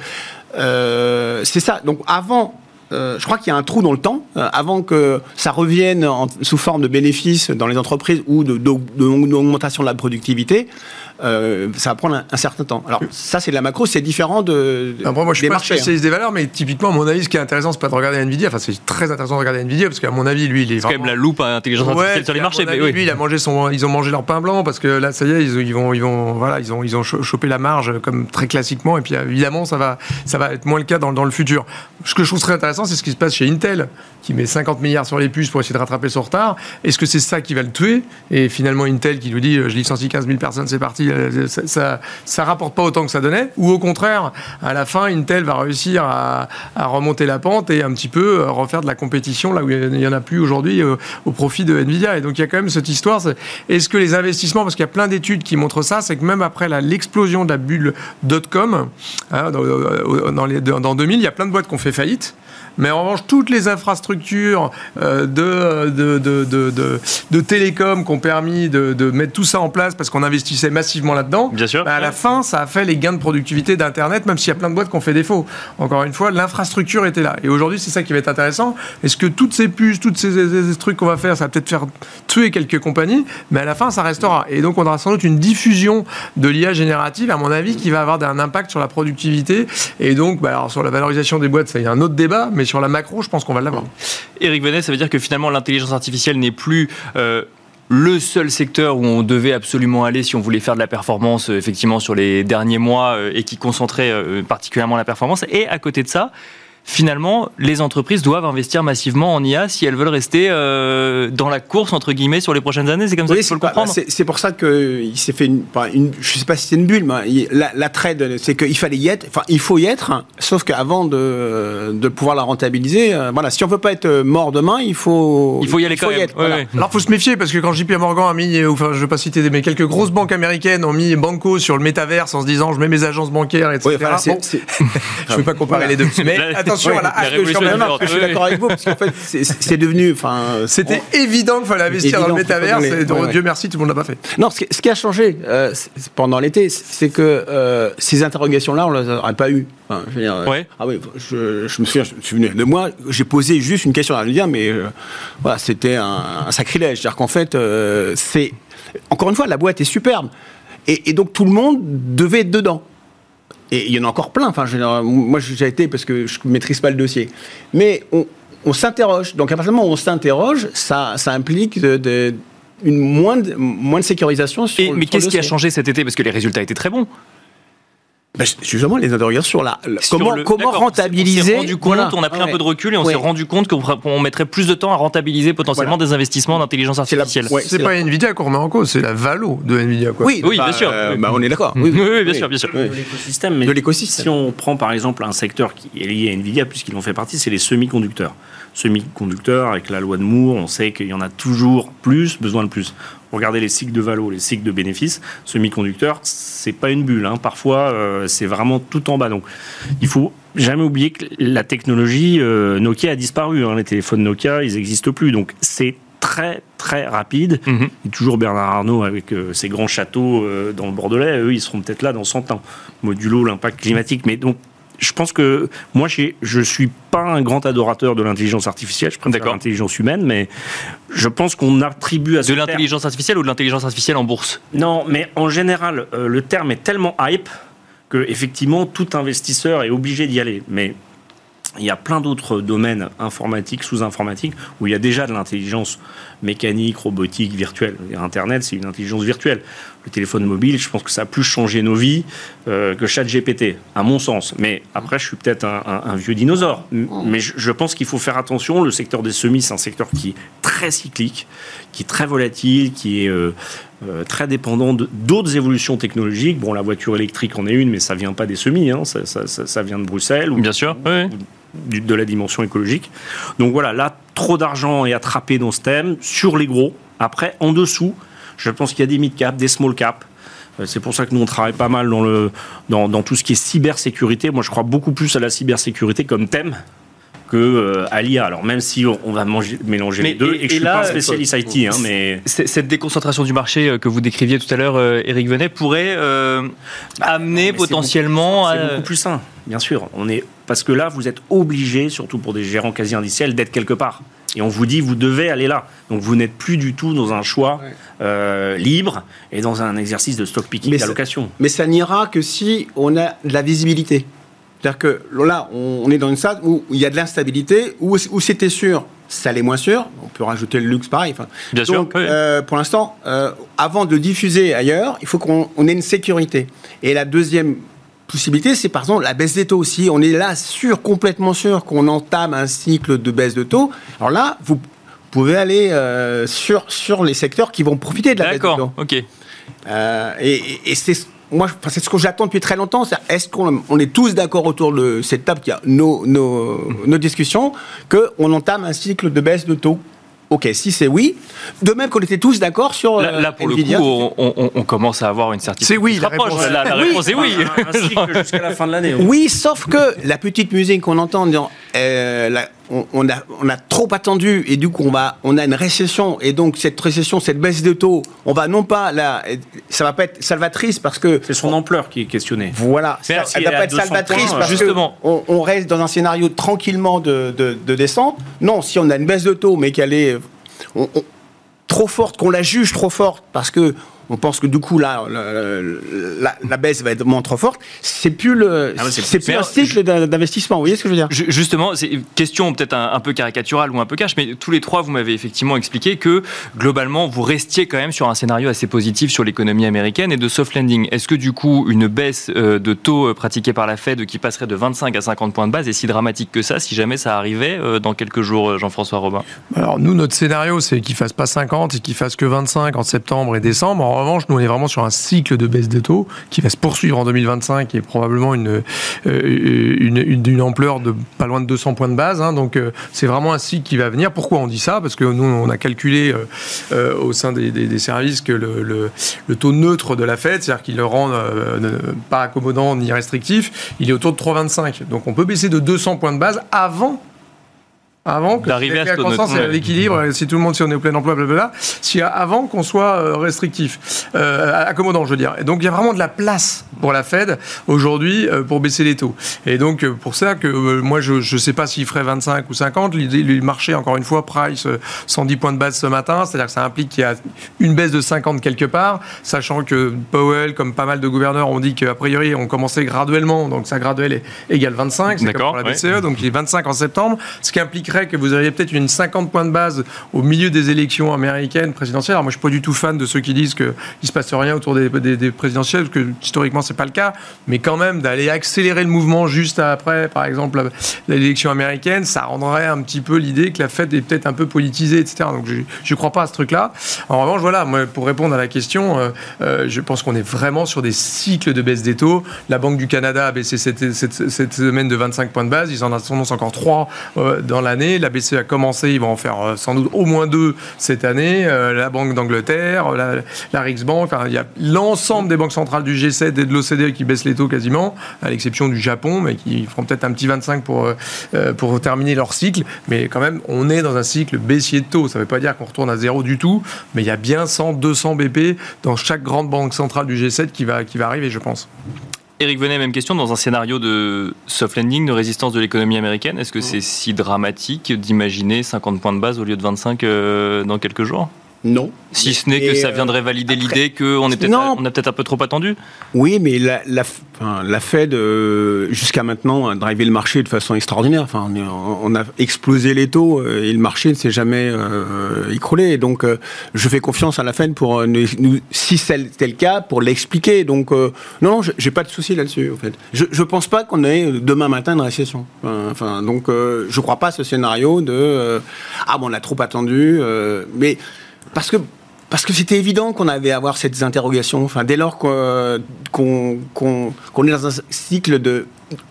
Speaker 2: euh, c'est ça. Donc, avant... Euh, je crois qu'il y a un trou dans le temps, euh, avant que ça revienne en, sous forme de bénéfices dans les entreprises ou de, de, de, d'augmentation de la productivité. Euh, ça va prendre un, un certain temps. Alors ça, c'est de la macro, c'est différent de, de
Speaker 3: Après, moi, je suis
Speaker 2: des
Speaker 3: pas
Speaker 2: marchés.
Speaker 3: spécialiste hein. des valeurs, mais typiquement, à mon avis, ce qui est intéressant, c'est pas de regarder Nvidia. Enfin, c'est très intéressant de regarder Nvidia parce qu'à mon avis, lui, il est
Speaker 1: c'est
Speaker 3: vraiment...
Speaker 1: quand même la loupe à intelligence artificielle
Speaker 3: ouais,
Speaker 1: sur les marchés.
Speaker 3: Mais
Speaker 1: oui.
Speaker 3: lui, il a mangé son, ils ont mangé leur pain blanc parce que là, ça y est, ils, ils vont, ils vont, voilà, ils ont, ils ont chopé la marge comme très classiquement. Et puis évidemment, ça va, ça va être moins le cas dans, dans le futur. Ce que je trouve très intéressant, c'est ce qui se passe chez Intel, qui met cinquante milliards sur les puces pour essayer de rattraper son retard. Est-ce que c'est ça qui va le tuer? Et finalement, Intel qui nous dit, je licencie quinze mille personnes, c'est parti, ça, ça, ça rapporte pas autant que ça donnait, ou au contraire, à la fin, Intel va réussir à, à remonter la pente et un petit peu refaire de la compétition là où il n'y en a plus aujourd'hui au, au profit de Nvidia. Et donc il y a quand même cette histoire, c'est, est-ce que les investissements, parce qu'il y a plein d'études qui montrent ça, c'est que même après la, l'explosion de la bulle dot-com, hein, dans, dans, les, dans deux mille, il y a plein de boîtes qui ont fait faillite. Mais en revanche, toutes les infrastructures euh, de, de, de, de, de, de télécom qui ont permis de, de mettre tout ça en place parce qu'on investissait massivement là-dedans,
Speaker 1: bien sûr,
Speaker 3: bah à la fin, ça a fait les gains de productivité d'Internet, même s'il y a plein de boîtes qui ont fait défaut. Encore une fois, l'infrastructure était là. Et aujourd'hui, c'est ça qui va être intéressant. Est-ce que toutes ces puces, tous ces, ces, ces trucs qu'on va faire, ça va peut-être faire tuer quelques compagnies, mais à la fin, ça restera. Et donc, on aura sans doute une diffusion de l'I A générative, à mon avis, qui va avoir un impact sur la productivité. Et donc, bah, alors, sur la valorisation des boîtes, ça y a un autre débat, mais sur la macro, je pense qu'on va l'avoir.
Speaker 1: Éric Venet, ça veut dire que finalement l'intelligence artificielle n'est plus euh, le seul secteur où on devait absolument aller si on voulait faire de la performance, effectivement, sur les derniers mois et qui concentrait particulièrement la performance. Et à côté de ça, finalement, les entreprises doivent investir massivement en I A si elles veulent rester euh, dans la course, entre guillemets, sur les prochaines années. C'est comme ça
Speaker 2: oui,
Speaker 1: qu'il faut le
Speaker 2: pas,
Speaker 1: comprendre.
Speaker 2: C'est, c'est pour ça qu'il s'est fait une, une... Je ne sais pas si c'est une bulle, mais il, la, la trade, c'est qu'il fallait y être. Enfin, il faut y être, hein, sauf qu'avant de, de pouvoir la rentabiliser, euh, voilà, si on ne veut pas être mort demain, il faut,
Speaker 1: il faut y aller
Speaker 2: il faut
Speaker 1: quand
Speaker 2: y
Speaker 1: même.
Speaker 2: être, voilà.
Speaker 1: Oui, oui.
Speaker 3: Alors, il faut se méfier, parce que quand J P Morgan a mis, enfin, je ne vais pas citer, mais quelques grosses banques américaines ont mis Banco sur le métaverse en se disant, je mets mes agences bancaires, et cetera.
Speaker 2: Oui, enfin, c'est,
Speaker 3: bon,
Speaker 2: c'est...
Speaker 3: je ne vais pas comparer
Speaker 2: voilà.
Speaker 3: les deux. Mais
Speaker 1: La,
Speaker 3: attention
Speaker 1: oui,
Speaker 3: à la,
Speaker 1: la
Speaker 3: à
Speaker 1: révolution
Speaker 2: je,
Speaker 1: du
Speaker 2: je suis d'accord avec vous, parce qu'en fait, c'est, c'est devenu...
Speaker 3: C'était
Speaker 2: on...
Speaker 3: évident qu'il fallait investir
Speaker 2: évident,
Speaker 3: dans le métaverse, et
Speaker 2: ouais, ouais.
Speaker 3: Dieu merci, tout le monde l'a pas fait.
Speaker 2: Non, ce qui, ce qui a changé euh, pendant l'été, c'est que euh, ces interrogations-là, on ne les aurait pas eues. Enfin, je veux dire,
Speaker 1: ouais.
Speaker 2: Ah oui, je, je me souviens, je me suis venu de moi, j'ai posé juste une question à lui dire, mais euh, voilà, c'était un, un sacrilège. C'est-à-dire qu'en fait, euh, c'est... Encore une fois, la boîte est superbe. Et, et donc, tout le monde devait être dedans. Et il y en a encore plein. Enfin, je, moi, j'ai été parce que je ne maîtrise pas le dossier. Mais on, on s'interroge. Donc, à partir du moment où on s'interroge, ça, ça implique de, de, une moins de, moins de sécurisation sur
Speaker 1: Et,
Speaker 2: le
Speaker 1: Mais
Speaker 2: sur
Speaker 1: qu'est-ce
Speaker 2: le
Speaker 1: qui a
Speaker 2: dossier.
Speaker 1: changé cet été? Parce que les résultats étaient très bons.
Speaker 2: Ben, justement, les interrogations sur la, la
Speaker 1: Sur
Speaker 2: comment,
Speaker 1: le,
Speaker 2: comment rentabiliser.
Speaker 1: On s'est rendu compte,
Speaker 2: voilà.
Speaker 1: on a pris
Speaker 2: ouais.
Speaker 1: un peu de recul et on
Speaker 2: ouais.
Speaker 1: s'est rendu compte qu'on on mettrait plus de temps à rentabiliser potentiellement
Speaker 2: Voilà.
Speaker 1: des investissements d'intelligence artificielle.
Speaker 2: La, ouais,
Speaker 3: c'est,
Speaker 2: c'est
Speaker 3: pas
Speaker 2: la...
Speaker 3: Nvidia qu'on remet en cause, c'est la valo de Nvidia, quoi.
Speaker 2: Oui,
Speaker 1: oui
Speaker 2: bah,
Speaker 1: bien sûr.
Speaker 2: Euh, bah, on est d'accord. Oui,
Speaker 1: oui, oui bien
Speaker 2: oui.
Speaker 1: sûr, bien sûr.
Speaker 2: Oui.
Speaker 4: De l'écosystème, mais
Speaker 2: de l'écosystème.
Speaker 4: Si on prend par exemple un secteur qui est lié à Nvidia, puisqu'ils en fait partie, c'est les semi-conducteurs. Semi-conducteurs, avec la loi de Moore, on sait qu'il y en a toujours plus, besoin de plus. Regardez les cycles de valo, les cycles de bénéfices. Semi-conducteurs, c'est pas une bulle. Hein. Parfois, euh, c'est vraiment tout en bas. Donc, il faut jamais oublier que la technologie euh, Nokia a disparu. Hein. Les téléphones Nokia, ils n'existent plus. Donc, c'est très très rapide.
Speaker 1: Mm-hmm.
Speaker 4: Et toujours Bernard Arnault avec euh, ses grands châteaux euh, dans le Bordelais. Eux, ils seront peut-être là dans cent ans. Modulo l'impact climatique. Mais donc, je pense que moi, je ne suis pas un grand adorateur de l'intelligence artificielle. Je préfère l'intelligence humaine, mais je pense qu'on attribue à ce
Speaker 1: De l'intelligence
Speaker 4: terme...
Speaker 1: artificielle ou de l'intelligence artificielle en bourse?
Speaker 4: Non, mais en général, euh, le terme est tellement hype que effectivement tout investisseur est obligé d'y aller. Mais il y a plein d'autres domaines informatiques, sous-informatiques, où il y a déjà de l'intelligence mécanique, robotique, virtuelle. Internet, c'est une intelligence virtuelle. Le téléphone mobile, je pense que ça a plus changé nos vies euh, que ChatGPT, à mon sens. Mais après, je suis peut-être un, un, un vieux dinosaure. Mais je, je pense qu'il faut faire attention. Le secteur des semis, c'est un secteur qui est très cyclique, qui est très volatile, qui est euh, euh, très dépendant de, d'autres évolutions technologiques. Bon, la voiture électrique en est une, mais ça ne vient pas des semis. Hein. Ça, ça, ça, ça vient de Bruxelles. Ou,
Speaker 1: Bien sûr, oui.
Speaker 4: ou de la dimension écologique. Donc voilà, là, trop d'argent est attrapé dans ce thème, sur les gros. Après, en dessous, je pense qu'il y a des mid-cap, des small-cap. C'est pour ça que nous, on travaille pas mal dans, le, dans, dans tout ce qui est cybersécurité. Moi, je crois beaucoup plus à la cybersécurité comme thème que euh, à l'I A. Alors, même si on, on va manger, mélanger
Speaker 1: mais
Speaker 4: les deux,
Speaker 1: et,
Speaker 4: et que je
Speaker 1: et
Speaker 4: suis
Speaker 1: là,
Speaker 4: pas un spécialiste I T, hein, mais...
Speaker 1: Cette déconcentration du marché que vous décriviez tout à l'heure, Éric Venet, pourrait euh, bah, amener
Speaker 4: non,
Speaker 1: potentiellement
Speaker 4: c'est beaucoup,
Speaker 1: à...
Speaker 4: C'est beaucoup plus sain, bien sûr. On est... Parce que là, vous êtes obligé, surtout pour des gérants quasi indiciels, d'être quelque part. Et on vous dit, vous devez aller là. Donc, vous n'êtes plus du tout dans un choix ouais. euh, libre et dans un exercice de stock picking d'allocation.
Speaker 2: Mais ça n'ira que si on a de la visibilité. C'est-à-dire que là, on est dans une stade où il y a de l'instabilité, où, où c'était sûr, ça l'est moins sûr. On peut rajouter le luxe pareil. Enfin,
Speaker 1: Bien
Speaker 2: donc,
Speaker 1: sûr. Oui.
Speaker 2: Euh, pour l'instant, euh, avant de diffuser ailleurs, il faut qu'on on ait une sécurité. Et la deuxième possibilité, c'est par exemple la baisse des taux aussi. On est là sûr, complètement sûr qu'on entame un cycle de baisse de taux. Alors là, vous pouvez aller euh, sur, sur les secteurs qui vont profiter de la baisse de taux.
Speaker 1: D'accord, ok.
Speaker 2: Euh, et, et, et c'est... Moi, c'est ce que j'attends depuis très longtemps. C'est est-ce qu'on on est tous d'accord autour de cette table qui a nos, nos, nos discussions qu'on entame un cycle de baisse de taux? Ok, si c'est oui. De même qu'on était tous d'accord sur.
Speaker 1: Là, là pour
Speaker 2: Nvidia,
Speaker 1: le coup, on, on, on commence à avoir une certitude.
Speaker 3: C'est oui, la
Speaker 1: rapproche.
Speaker 3: réponse,
Speaker 1: la, la
Speaker 2: oui.
Speaker 1: réponse est oui.
Speaker 4: Un, un cycle jusqu'à la fin de l'année.
Speaker 2: Oui, sauf que la petite musique qu'on entend en disant euh, la, on, on, a, on a trop attendu et du coup on, va, on a une récession et donc cette récession, cette baisse de taux, on va non pas la, ça va pas être salvatrice parce que
Speaker 4: c'est son ampleur qui est questionnée.
Speaker 2: Voilà,
Speaker 1: Mais
Speaker 2: ça,
Speaker 1: si
Speaker 2: elle va
Speaker 4: elle est
Speaker 2: pas
Speaker 4: à
Speaker 2: être
Speaker 4: deux cents
Speaker 2: salvatrice
Speaker 4: points,
Speaker 2: parce
Speaker 1: justement.
Speaker 2: qu'on on reste dans un scénario tranquillement de, de, de descente. Non, si on a une baisse de taux mais qu'elle est on, on, trop forte, qu'on la juge trop forte parce que on pense que du coup là, la, la, la baisse va être moins trop forte. C'est plus le, ah ouais, c'est, c'est plus un cycle je, d'investissement. Vous voyez ce que je veux dire?
Speaker 1: Justement, c'est une question peut-être un, un peu caricaturale ou un peu cash, mais tous les trois, vous m'avez effectivement expliqué que globalement, vous restiez quand même sur un scénario assez positif sur l'économie américaine et de soft landing. Est-ce que du coup, une baisse de taux pratiquée par la Fed qui passerait de vingt-cinq à cinquante points de base est si dramatique que ça, si jamais ça arrivait dans quelques jours, Jean-François Robin?
Speaker 3: Alors nous, notre scénario, c'est qu'il ne fasse pas cinquante et qu'il fasse que vingt-cinq en septembre et décembre. En revanche, nous, on est vraiment sur un cycle de baisse des taux qui va se poursuivre en deux mille vingt-cinq et probablement une, euh, une, une, une ampleur de pas loin de deux cents points de base. Hein. Donc, euh, c'est vraiment un cycle qui va venir. Pourquoi on dit ça? Parce que nous, on a calculé euh, euh, au sein des, des, des services que le, le, le taux neutre de la Fed, c'est-à-dire qu'il le rend euh, pas accommodant ni restrictif, il est autour de trois virgule vingt-cinq. Donc, on peut baisser de deux cents points de base avant avant que
Speaker 1: d'arriver à
Speaker 3: la croissance et l'équilibre, si tout le monde, si on est au plein emploi, blablabla, si avant qu'on soit restrictif, euh, accommodant, je veux dire. Et donc il y a vraiment de la place pour la Fed aujourd'hui euh, pour baisser les taux. Et donc pour ça que euh, moi je ne sais pas s'il ferait vingt-cinq ou cinquante. L'idée, le marché, encore une fois, price cent dix points de base ce matin, c'est-à-dire que ça implique qu'il y a une baisse de cinquante quelque part, sachant que Powell, comme pas mal de gouverneurs, ont dit qu'a priori on commençait graduellement, donc ça graduel est égal vingt-cinq, c'est
Speaker 1: D'accord,
Speaker 3: comme pour la B C E,
Speaker 1: ouais.
Speaker 3: Donc il est vingt-cinq en septembre, ce qui impliquerait que vous auriez peut-être une cinquante points de base au milieu des élections américaines présidentielles. Alors moi, je suis pas du tout fan de ceux qui disent qu'il ne se passe rien autour des, des, des présidentielles, parce que historiquement, c'est pas le cas. Mais quand même, d'aller accélérer le mouvement juste après, par exemple, l'élection américaine, ça rendrait un petit peu l'idée que la Fed est peut-être un peu politisée, et cetera. Donc je ne crois pas à ce truc-là. En revanche, voilà, moi, pour répondre à la question, euh, euh, je pense qu'on est vraiment sur des cycles de baisse des taux. La Banque du Canada a baissé cette, cette, cette semaine de vingt-cinq points de base. Ils en annoncent encore trois euh, dans l'année. La B C E a commencé, ils vont en faire euh, sans doute au moins deux cette année. Euh, la Banque d'Angleterre, la, la Riksbank, enfin, il y a l'ensemble des banques centrales du G sept et de l'O C D E qui baissent les taux quasiment, à l'exception du Japon, mais qui feront peut-être un petit vingt-cinq pour, euh, pour terminer leur cycle. Mais quand même, on est dans un cycle baissier de taux. Ça ne veut pas dire qu'on retourne à zéro du tout, mais il y a bien cent, deux cents B P dans chaque grande banque centrale du G sept qui va, qui va arriver, je pense.
Speaker 1: Éric Venet, même question. Dans un scénario de soft landing, de résistance de l'économie américaine, est-ce que c'est si dramatique d'imaginer cinquante points de base au lieu de vingt-cinq euh, dans quelques jours?
Speaker 2: Non.
Speaker 1: Si ce n'est que ça viendrait valider après, l'idée qu'on est peut-être, on a peut-être un peu trop attendu.
Speaker 2: Oui, mais la, la, enfin, la Fed, euh, jusqu'à maintenant, a drivé le marché de façon extraordinaire. Enfin, on, on a explosé les taux euh, et le marché ne s'est jamais euh, écroulé. Donc, euh, je fais confiance à la Fed pour, euh, nous, si c'était le cas, pour l'expliquer. Donc, euh, non, j'ai pas de souci là-dessus, en fait. Je ne pense pas qu'on ait demain matin une récession. Enfin, donc, euh, je ne crois pas à ce scénario de euh, ah bon, on a trop attendu, euh, mais parce que Parce que c'était évident qu'on avait à avoir ces interrogations. Enfin, dès lors qu'on, qu'on, qu'on, qu'on est dans un cycle de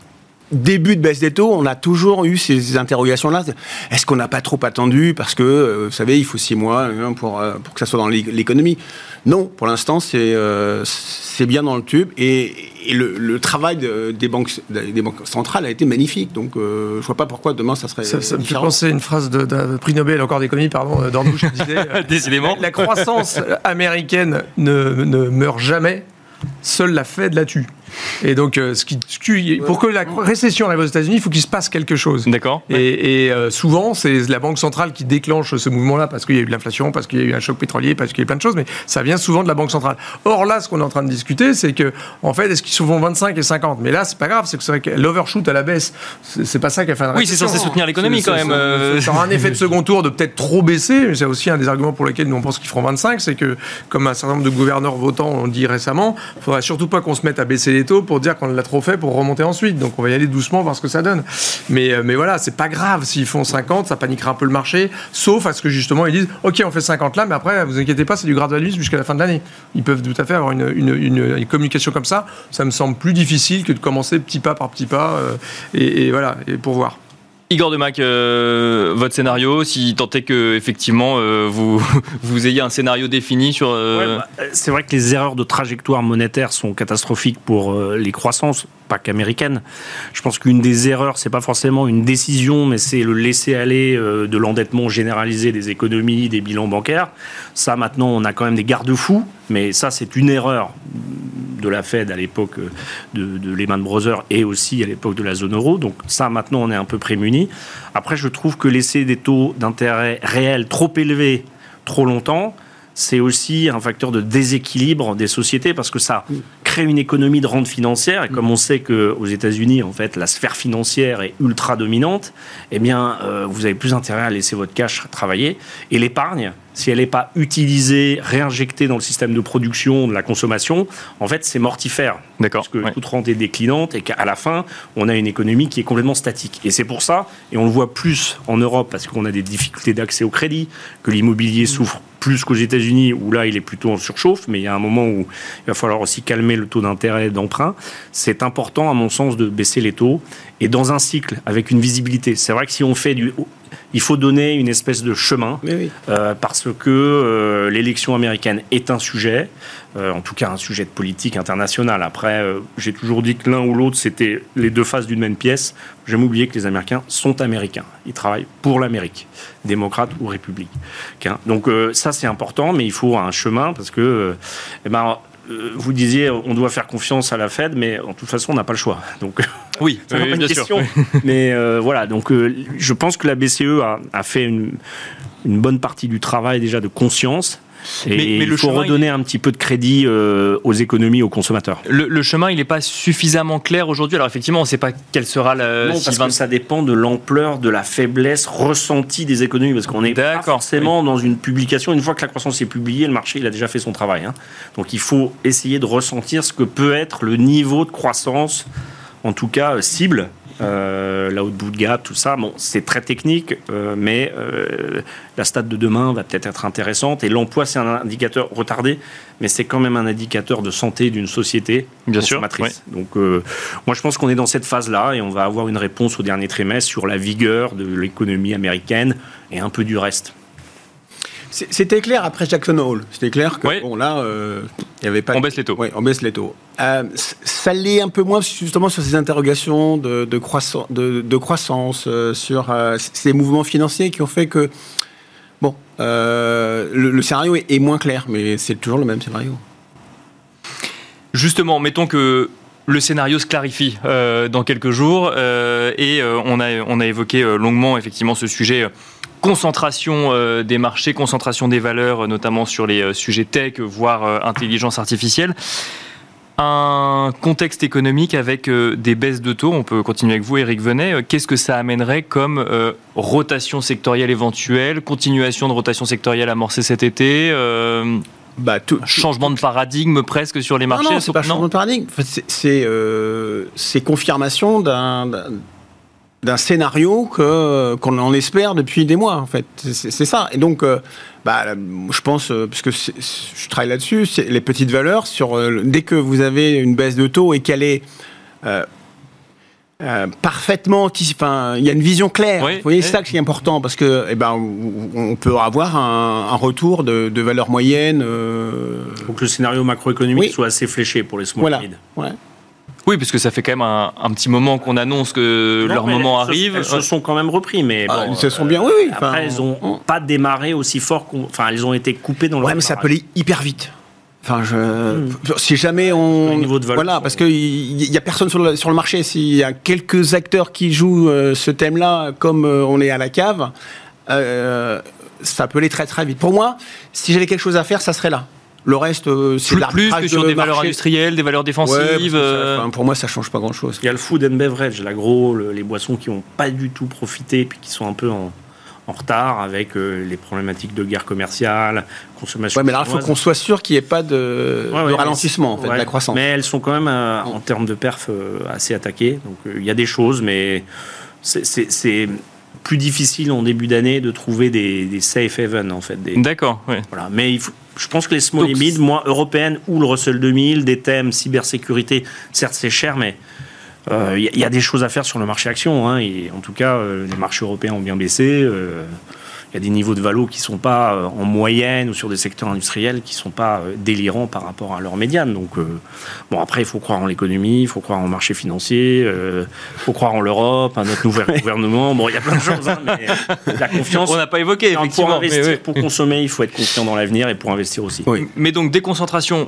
Speaker 2: début de baisse des taux, on a toujours eu ces interrogations-là. Est-ce qu'on n'a pas trop attendu? Parce que, vous savez, il faut six mois pour, pour que ça soit dans l'économie. Non, pour l'instant, c'est, euh, c'est bien dans le tube. Et, et le, le travail de, des, banques, des banques centrales a été magnifique. Donc, euh, je ne vois pas pourquoi demain, ça serait
Speaker 3: Ça, ça me fait
Speaker 2: différent.
Speaker 3: penser à une phrase de, de prix Nobel, encore d'économie, pardon, d'Andouche, qui disait euh,
Speaker 1: Décidément.
Speaker 3: La, la croissance américaine ne, ne meurt jamais, seule la Fed la tue. Et donc, euh, ce qui, ce qui, pour que la récession arrive aux États-Unis, il faut qu'il se passe quelque chose.
Speaker 1: D'accord.
Speaker 3: Et, et euh, souvent, c'est la Banque centrale qui déclenche ce mouvement-là parce qu'il y a eu de l'inflation, parce qu'il y a eu un choc pétrolier, parce qu'il y a eu plein de choses, mais ça vient souvent de la Banque centrale. Or là, ce qu'on est en train de discuter, c'est que, en fait, est-ce qu'ils se font vingt-cinq et cinquante? Mais là, c'est pas grave, c'est que c'est vrai que l'overshoot à la baisse, c'est, c'est pas ça qui a fait une récession.
Speaker 1: Oui, c'est censé soutenir l'économie
Speaker 3: c'est,
Speaker 1: quand
Speaker 3: c'est,
Speaker 1: même. Euh...
Speaker 3: Ça aura un effet de second tour de peut-être trop baisser. C'est aussi un des arguments pour lesquels nous on pense qu'ils feront vingt-cinq, c'est que, comme un certain nombre de gouverneurs votants ont dit récemment, il faudra surtout pas qu'on se mette à baisser les taux pour dire qu'on l'a trop fait pour remonter ensuite. Donc on va y aller doucement, voir ce que ça donne. Mais, mais voilà, c'est pas grave s'ils font cinquante, ça paniquera un peu le marché, sauf à ce que justement ils disent ok, on fait cinquante là, mais après, vous inquiétez pas, c'est du gradualisme jusqu'à la fin de l'année. Ils peuvent tout à fait avoir une, une, une, une communication comme ça. Ça me semble plus difficile que de commencer petit pas par petit pas euh, et, et voilà, et pour voir.
Speaker 1: Igor Demac, euh, votre scénario, si tant est que effectivement euh, vous vous ayez un scénario défini sur. Euh...
Speaker 4: Ouais, bah, c'est vrai que les erreurs de trajectoire monétaire sont catastrophiques pour euh, les croissances, pas qu'américaines. Je pense qu'une des erreurs, c'est pas forcément une décision, mais c'est le laisser aller euh, de l'endettement généralisé des économies, des bilans bancaires. Ça, maintenant, on a quand même des garde-fous, mais ça, c'est une erreur de la Fed à l'époque de, de Lehman Brothers et aussi à l'époque de la zone euro. Donc ça, maintenant, on est un peu prémunis. Après, je trouve que laisser des taux d'intérêt réels trop élevés trop longtemps, c'est aussi un facteur de déséquilibre des sociétés parce que ça crée une économie de rente financière. Et comme on sait qu'aux États-Unis, en fait, la sphère financière est ultra dominante, eh bien, euh, vous avez plus intérêt à laisser votre cash travailler. Et l'épargne, si elle n'est pas utilisée, réinjectée dans le système de production, de la consommation, en fait, c'est mortifère.
Speaker 1: D'accord.
Speaker 4: Parce que
Speaker 1: ouais.
Speaker 4: toute rente est déclinante et qu'à la fin, on a une économie qui est complètement statique. Et c'est pour ça, et on le voit plus en Europe, parce qu'on a des difficultés d'accès au crédit, que l'immobilier souffre plus qu'aux États-Unis, où là, il est plutôt en surchauffe, mais il y a un moment où il va falloir aussi calmer le taux d'intérêt d'emprunt. C'est important, à mon sens, de baisser les taux, et dans un cycle, avec une visibilité. C'est vrai que si on fait du... Il faut donner une espèce de chemin,
Speaker 2: oui.
Speaker 4: euh, parce que euh, l'élection américaine est un sujet, euh, en tout cas un sujet de politique internationale. Après, euh, j'ai toujours dit que l'un ou l'autre, c'était les deux faces d'une même pièce. J'aime oublier que les Américains sont américains. Ils travaillent pour l'Amérique, démocrate ou républicain. Donc euh, ça, c'est important, mais il faut un chemin, parce que... Euh, eh ben, vous disiez, on doit faire confiance à la Fed, mais en toute façon, on n'a pas le choix. Donc,
Speaker 1: oui,
Speaker 4: c'est
Speaker 1: oui,
Speaker 4: pas une
Speaker 1: bien
Speaker 4: question.
Speaker 1: sûr.
Speaker 4: Mais euh, voilà, donc euh, je pense que la B C E a, a fait une, une bonne partie du travail déjà de conscience. Et mais, mais il le faut chemin, redonner il... un petit peu de crédit euh, aux économies, aux consommateurs.
Speaker 1: Le, le chemin, il n'est pas suffisamment clair aujourd'hui. Alors effectivement, on ne sait pas quelle sera la...
Speaker 4: Non, parce que ça dépend de l'ampleur, de la faiblesse ressentie des économies. Parce qu'on n'est pas forcément oui. dans une publication. Une fois que la croissance est publiée, le marché, il a déjà fait son travail. Hein. Donc il faut essayer de ressentir ce que peut être le niveau de croissance, en tout cas euh, cible. Euh, la haute bout de gap, tout ça, bon, c'est très technique, euh, mais euh, la stat de demain va peut-être être intéressante. Et l'emploi, c'est un indicateur retardé, mais c'est quand même un indicateur de santé d'une société
Speaker 1: bien consommatrice.
Speaker 4: Sûr, oui. Donc, euh, moi, je pense qu'on est dans cette phase-là et on va avoir une réponse au dernier trimestre sur la vigueur de l'économie américaine et un peu du reste.
Speaker 2: C'était clair après Jackson Hole. C'était clair que
Speaker 1: oui.
Speaker 2: bon là, euh, il y avait pas.
Speaker 1: On baisse les taux.
Speaker 2: Oui, on baisse les taux. Euh, ça l'est un peu moins justement sur ces interrogations de, de, croissance, de, de croissance, euh, sur euh, ces mouvements financiers qui ont fait que bon, euh, le, le scénario est, est moins clair, mais c'est toujours le même scénario.
Speaker 1: Justement, mettons que le scénario se clarifie euh, dans quelques jours euh, et euh, on a on a évoqué euh, longuement effectivement ce sujet. Euh, Concentration euh, des marchés, concentration des valeurs, euh, notamment sur les euh, sujets tech, voire euh, intelligence artificielle. Un contexte économique avec euh, des baisses de taux, on peut continuer avec vous, Éric Venet. Euh, qu'est-ce que ça amènerait comme euh, rotation sectorielle éventuelle, continuation de rotation sectorielle amorcée cet été euh, bah, tout, changement tout, de paradigme presque sur les marchés?
Speaker 2: Non, non, c'est pas non changement de paradigme. C'est, c'est, euh, c'est confirmation d'un... d'un... d'un scénario que, qu'on en espère depuis des mois, en fait. C'est, c'est ça. Et donc, euh, bah, je pense, euh, parce que c'est, je travaille là-dessus, c'est les petites valeurs, sur, euh, dès que vous avez une baisse de taux et qu'elle est euh, euh, parfaitement anticipée, enfin, il y a une vision claire.
Speaker 1: Oui,
Speaker 2: vous voyez,
Speaker 1: oui.
Speaker 2: c'est ça qui est important, parce que, eh ben, on peut avoir un, un retour de, de valeur moyenne. Euh...
Speaker 4: Faut que le scénario macroéconomique oui. soit assez fléché pour les small
Speaker 2: voilà.
Speaker 4: mid.
Speaker 2: Ouais.
Speaker 1: Oui, parce que ça fait quand même un, un petit moment qu'on annonce que non, leur moment
Speaker 4: elles
Speaker 1: arrive.
Speaker 4: Se, elles se sont quand même repris, mais bon,
Speaker 2: ah, elles se sont bien, oui, oui.
Speaker 4: Après,
Speaker 2: enfin,
Speaker 4: elles n'ont
Speaker 2: on...
Speaker 4: pas démarré aussi fort qu'on... Enfin, elles ont été coupées dans leur...
Speaker 2: Ouais, mais ça peut aller hyper vite. Enfin, je... Mmh. si jamais
Speaker 4: on...
Speaker 2: Le
Speaker 4: niveau de valeur,
Speaker 2: voilà, parce qu'il n'y a personne sur le, sur le marché. S'il y a quelques acteurs qui jouent euh, ce thème-là, comme euh, on est à la cave, euh, ça peut aller très très vite. Pour moi, si j'avais quelque chose à faire, ça serait là. Le reste, euh, c'est
Speaker 1: plus, plus que sur des
Speaker 2: marché.
Speaker 1: valeurs industrielles, des valeurs défensives.
Speaker 2: Ouais, euh... enfin, pour moi, ça change pas grand-chose.
Speaker 4: Il y a le food and beverage, l'agro, le, les boissons qui n'ont pas du tout profité, puis qui sont un peu en, en retard avec euh, les problématiques de guerre commerciale, consommation.
Speaker 2: Ouais, mais là, il faut qu'on soit sûr qu'il n'y ait pas de,
Speaker 4: ouais,
Speaker 2: de
Speaker 4: ouais,
Speaker 2: ralentissement en fait,
Speaker 4: ouais,
Speaker 2: de la croissance.
Speaker 4: Mais elles sont quand même, euh, en termes de perf, euh, assez attaquées. Donc, il euh, y a des choses, mais c'est, c'est, c'est plus difficile en début d'année de trouver des, des safe haven en fait. Des,
Speaker 1: D'accord. Oui.
Speaker 4: Voilà, mais il faut. Je pense que les small et mid, moi, européennes ou le Russell deux mille, des thèmes cybersécurité, certes c'est cher, mais il euh, y, y a des choses à faire sur le marché action. Hein, et en tout cas, euh, les marchés européens ont bien baissé. Il euh, y a des niveaux de valo qui ne sont pas euh, en moyenne ou sur des secteurs industriels qui ne sont pas euh, délirants par rapport à leur médiane. Donc, euh, bon, après, il faut croire en l'économie, il faut croire en marché financier, il euh, faut croire en l'Europe, à notre nouvel gouvernement. Bon, il y a plein de choses, hein, mais la confiance...
Speaker 1: On n'a pas évoqué, effectivement.
Speaker 4: Pour investir,
Speaker 1: mais oui.
Speaker 4: pour consommer, il faut être confiant dans l'avenir et pour investir aussi.
Speaker 1: Oui. Mais donc, déconcentration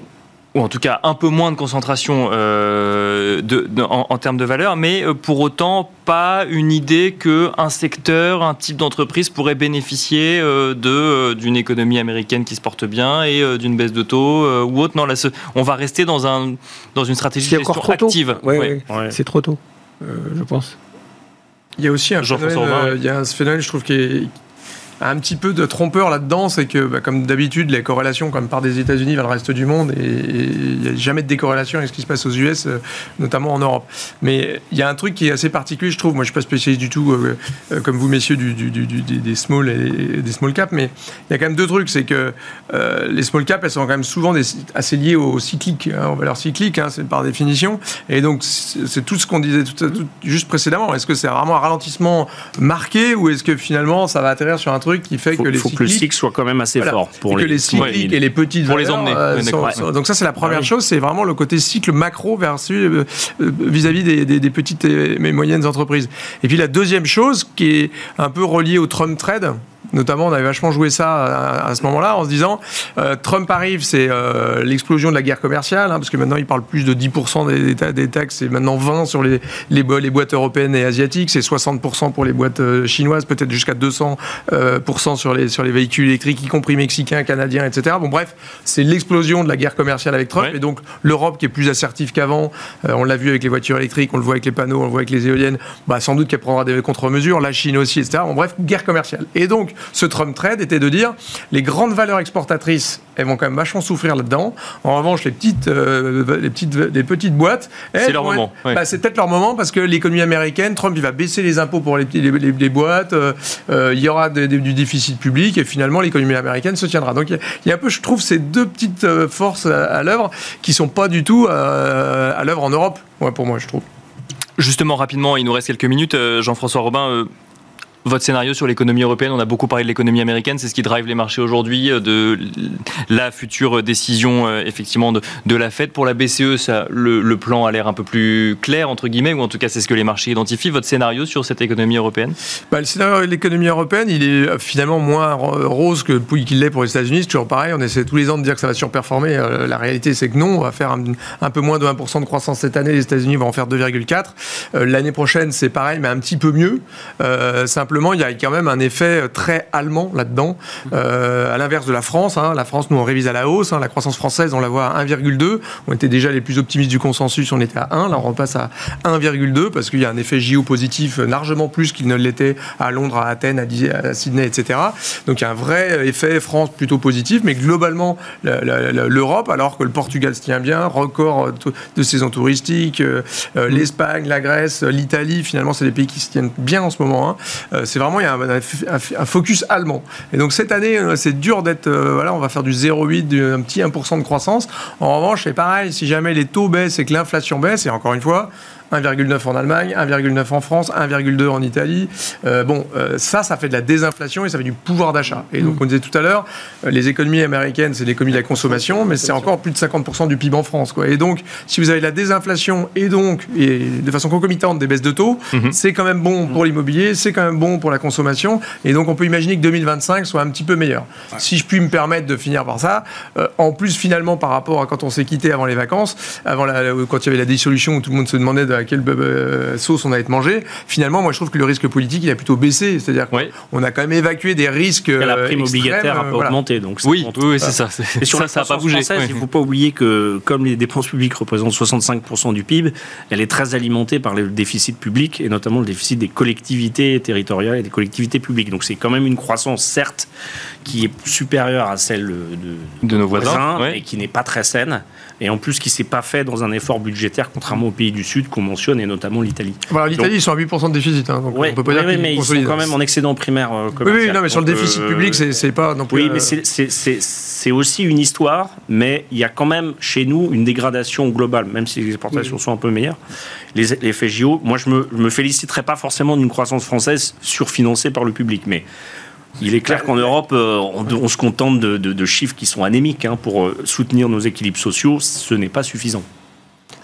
Speaker 1: ou en tout cas un peu moins de concentration euh, de, de, en, en termes de valeur, mais pour autant pas une idée qu'un secteur, un type d'entreprise pourrait bénéficier euh, de, euh, d'une économie américaine qui se porte bien et euh, d'une baisse de taux euh, ou autre. Non, là, ce, on va rester dans, un, dans une stratégie de gestion active.
Speaker 2: Ouais, ouais. Ouais. C'est trop tôt, euh, je pense.
Speaker 3: Il y a aussi un phénomène, euh, il y a un phénomène, je trouve, qui est un petit peu de trompeur là-dedans, c'est que, bah, comme d'habitude, les corrélations comme par des États-Unis vers le reste du monde, et il n'y a jamais de décorrélation avec ce qui se passe aux U S, euh, notamment en Europe. Mais il y a un truc qui est assez particulier, je trouve. Moi, je ne suis pas spécialiste du tout, euh, euh, comme vous, messieurs, du, du, du, du, des small et des small cap, mais il y a quand même deux trucs. C'est que euh, les small cap, elles sont quand même souvent des, assez liées au cyclique, hein, aux valeurs cycliques, hein, c'est par définition. Et donc, c'est, c'est tout ce qu'on disait tout, tout, juste précédemment. Est-ce que c'est vraiment un ralentissement marqué, ou est-ce que finalement, ça va atterrir sur un truc qui fait
Speaker 4: faut,
Speaker 3: que les
Speaker 4: faut
Speaker 3: cycliques,
Speaker 4: que le cycle soit quand même assez
Speaker 3: voilà,
Speaker 4: fort pour
Speaker 3: et
Speaker 4: les,
Speaker 3: que les cycliques ouais, et les petites
Speaker 1: pour
Speaker 3: valeurs,
Speaker 1: les emmener.
Speaker 3: Euh,
Speaker 1: ouais,
Speaker 3: sont,
Speaker 1: ouais.
Speaker 3: sont, donc ça c'est la première
Speaker 4: ah, oui.
Speaker 3: chose, c'est vraiment le côté cycle macro versus euh, vis-à-vis des, des, des petites et moyennes entreprises. Et puis la deuxième chose qui est un peu reliée au Trump trade. Notamment, on avait vachement joué ça à, à ce moment-là en se disant euh, Trump arrive, c'est euh, l'explosion de la guerre commerciale, hein, parce que maintenant il parle plus de dix pour cent des, des, des taxes, c'est maintenant vingt pour cent sur les, les, les boîtes européennes et asiatiques, c'est soixante pour cent pour les boîtes euh, chinoises, peut-être jusqu'à deux cents pour cent sur les, sur les véhicules électriques, y compris mexicains, canadiens, et cetera. Bon, bref, c'est l'explosion de la guerre commerciale avec Trump, ouais. Et donc l'Europe qui est plus assertive qu'avant, euh, on l'a vu avec les voitures électriques, on le voit avec les panneaux, on le voit avec les éoliennes, bah, sans doute qu'elle prendra des contre-mesures, la Chine aussi, et cetera. Bon, bref, guerre commerciale. Et donc, ce Trump trade était de dire les grandes valeurs exportatrices, elles vont quand même vachement souffrir là-dedans. En revanche, les petites, euh, les petites, les petites boîtes, elles,
Speaker 1: c'est leur moment.
Speaker 3: Être, ouais. bah, c'est peut-être leur moment parce que l'économie américaine, Trump, il va baisser les impôts pour les, les, les, les boîtes. Euh, euh, il y aura des, des, du déficit public et finalement l'économie américaine se tiendra. Donc il y, y a un peu, je trouve, ces deux petites euh, forces à, à l'œuvre qui sont pas du tout euh, à l'œuvre en Europe. Ouais, pour moi, je trouve.
Speaker 1: Justement, rapidement, il nous reste quelques minutes. Jean-François Robin. Euh... Votre scénario sur l'économie européenne, on a beaucoup parlé de l'économie américaine, c'est ce qui drive les marchés aujourd'hui, de la future décision effectivement de, de la Fed. Pour la B C E, ça, le, le plan a l'air un peu plus clair, entre guillemets, ou en tout cas c'est ce que les marchés identifient. Votre scénario sur cette économie européenne ?
Speaker 3: bah, Le scénario de l'économie européenne, il est finalement moins rose que qu'il l'est pour les États-Unis. C'est toujours pareil, on essaie tous les ans de dire que ça va surperformer. Euh, la réalité, c'est que non, on va faire un, un peu moins de un pour cent de croissance cette année, les États-Unis vont en faire deux virgule quatre. Euh, l'année prochaine, c'est pareil, mais un petit peu mieux. Euh, simplement, il y a quand même un effet très allemand là-dedans, euh, à l'inverse de la France. Hein. La France, nous, on révise à la hausse. Hein. La croissance française, on la voit à un virgule deux. On était déjà les plus optimistes du consensus, on était à un. Là, on repasse à un virgule deux parce qu'il y a un effet géopositif largement plus qu'il ne l'était à Londres, à Athènes, à Sydney, et cetera. Donc, il y a un vrai effet France plutôt positif, mais globalement, la, la, la, l'Europe, alors que le Portugal se tient bien, record de saison touristique, euh, l'Espagne, la Grèce, l'Italie, finalement, c'est des pays qui se tiennent bien en ce moment. Hein. Euh, c'est vraiment, il y a un, un, un focus allemand. Et donc, cette année, c'est dur d'être, euh, voilà, on va faire du zéro virgule huit, un petit un pour cent de croissance. En revanche, c'est pareil, si jamais les taux baissent et que l'inflation baisse, et encore une fois, un virgule neuf en Allemagne, un virgule neuf en France, un virgule deux en Italie. Euh, bon, euh, ça, ça fait de la désinflation et ça fait du pouvoir d'achat. Et donc, on disait tout à l'heure, euh, les économies américaines, c'est l'économie de la consommation, mais c'est encore plus de cinquante pour cent du P I B en France, quoi. Et donc, si vous avez de la désinflation et donc, et de façon concomitante, des baisses de taux, mm-hmm. c'est quand même bon pour l'immobilier, c'est quand même bon pour la consommation. Et donc, on peut imaginer que deux mille vingt-cinq soit un petit peu meilleur. Ouais. Si je puis me permettre de finir par ça, euh, en plus, finalement, par rapport à quand on s'est quitté avant les vacances, avant la, quand il y avait la dissolution où tout le monde se demandait de à quelle euh, sauce on allait être mangé, finalement, moi, je trouve que le risque politique, il a plutôt baissé. C'est-à-dire qu'on oui. a quand même évacué des risques
Speaker 4: euh, la prime extrêmes, obligataire n'a pas
Speaker 3: voilà.
Speaker 4: augmenté. Donc
Speaker 1: oui, oui, c'est ça. C'est,
Speaker 4: et sur
Speaker 1: ça,
Speaker 4: la
Speaker 1: ça n'a pas bougé.
Speaker 4: Française, il ne faut pas oublier que, comme les dépenses publiques représentent soixante-cinq pour cent du P I B, elle est très alimentée par le déficit public, et notamment le déficit des collectivités territoriales et des collectivités publiques. Donc, c'est quand même une croissance, certes, qui est supérieure à celle de,
Speaker 1: de nos voisins, voisins
Speaker 4: ouais. et qui n'est pas très saine. Et en plus, qui ne s'est pas fait dans un effort budgétaire, contrairement aux pays du Sud qu'on mentionne, et notamment l'Italie.
Speaker 3: Voilà, l'Italie, donc, ils sont à huit pour cent de déficit. Hein, donc
Speaker 4: ouais,
Speaker 3: on peut pas
Speaker 4: ouais,
Speaker 3: dire
Speaker 4: ouais, mais ils sont quand même en excédent primaire euh, commercial.
Speaker 3: Oui, oui, non, mais sur donc, le déficit euh, public, c'est, c'est pas non plus...
Speaker 4: Oui, mais c'est, c'est, c'est, c'est aussi une histoire, mais il y a quand même, chez nous, une dégradation globale, même si les exportations oui. sont un peu meilleures. Les, les F G O, moi, je me, je me féliciterais pas forcément d'une croissance française surfinancée par le public, mais... Il est clair qu'en Europe, euh, on, on se contente de, de, de chiffres qui sont anémiques hein, pour euh, soutenir nos équilibres sociaux. Ce n'est pas suffisant.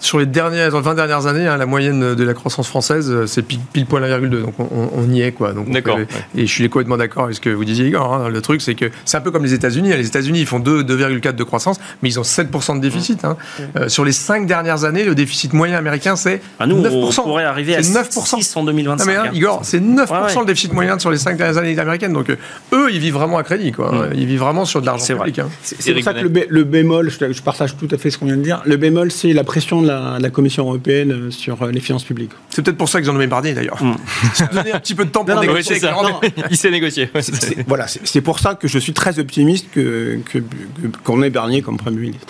Speaker 3: sur les dernières, vingt dernières années, hein, la moyenne de la croissance française, c'est pile, pile poil un virgule deux. Donc on, on y est, quoi. Donc,
Speaker 1: d'accord.
Speaker 3: Euh, ouais. Et je suis complètement d'accord avec ce que vous disiez, Igor. Hein. Le truc, c'est que c'est un peu comme les États-Unis. Les États-Unis, ils font deux virgule quatre de croissance, mais ils ont sept pour cent de déficit. Hein. Mmh. Euh, sur les cinq dernières années, le déficit moyen américain, c'est
Speaker 4: ah, nous,
Speaker 3: neuf pour cent.
Speaker 4: On pourrait arriver à
Speaker 3: neuf pour cent.
Speaker 4: six en deux mille vingt-cinq.
Speaker 3: Non, mais, hein, Igor, c'est neuf pour cent ouais, ouais. le déficit moyen sur les cinq dernières années américaines. Donc euh, eux, ils vivent vraiment à crédit, quoi. Mmh. Ils vivent vraiment sur de l'argent public. Hein.
Speaker 2: C'est, c'est pour ça que le, bé- le bémol, je, je partage tout à fait ce qu'on vient de dire, le bémol, c'est la pression de la, de la Commission européenne sur les finances publiques.
Speaker 3: C'est peut-être pour ça qu'ils ont nommé Barnier, d'ailleurs. Mmh. Donner un petit peu de temps pour non, négocier.
Speaker 1: Non, non, il s'est négocié.
Speaker 2: C'est, c'est, voilà, c'est, c'est pour ça que je suis très optimiste que, que, que, qu'on ait Barnier comme Premier ministre.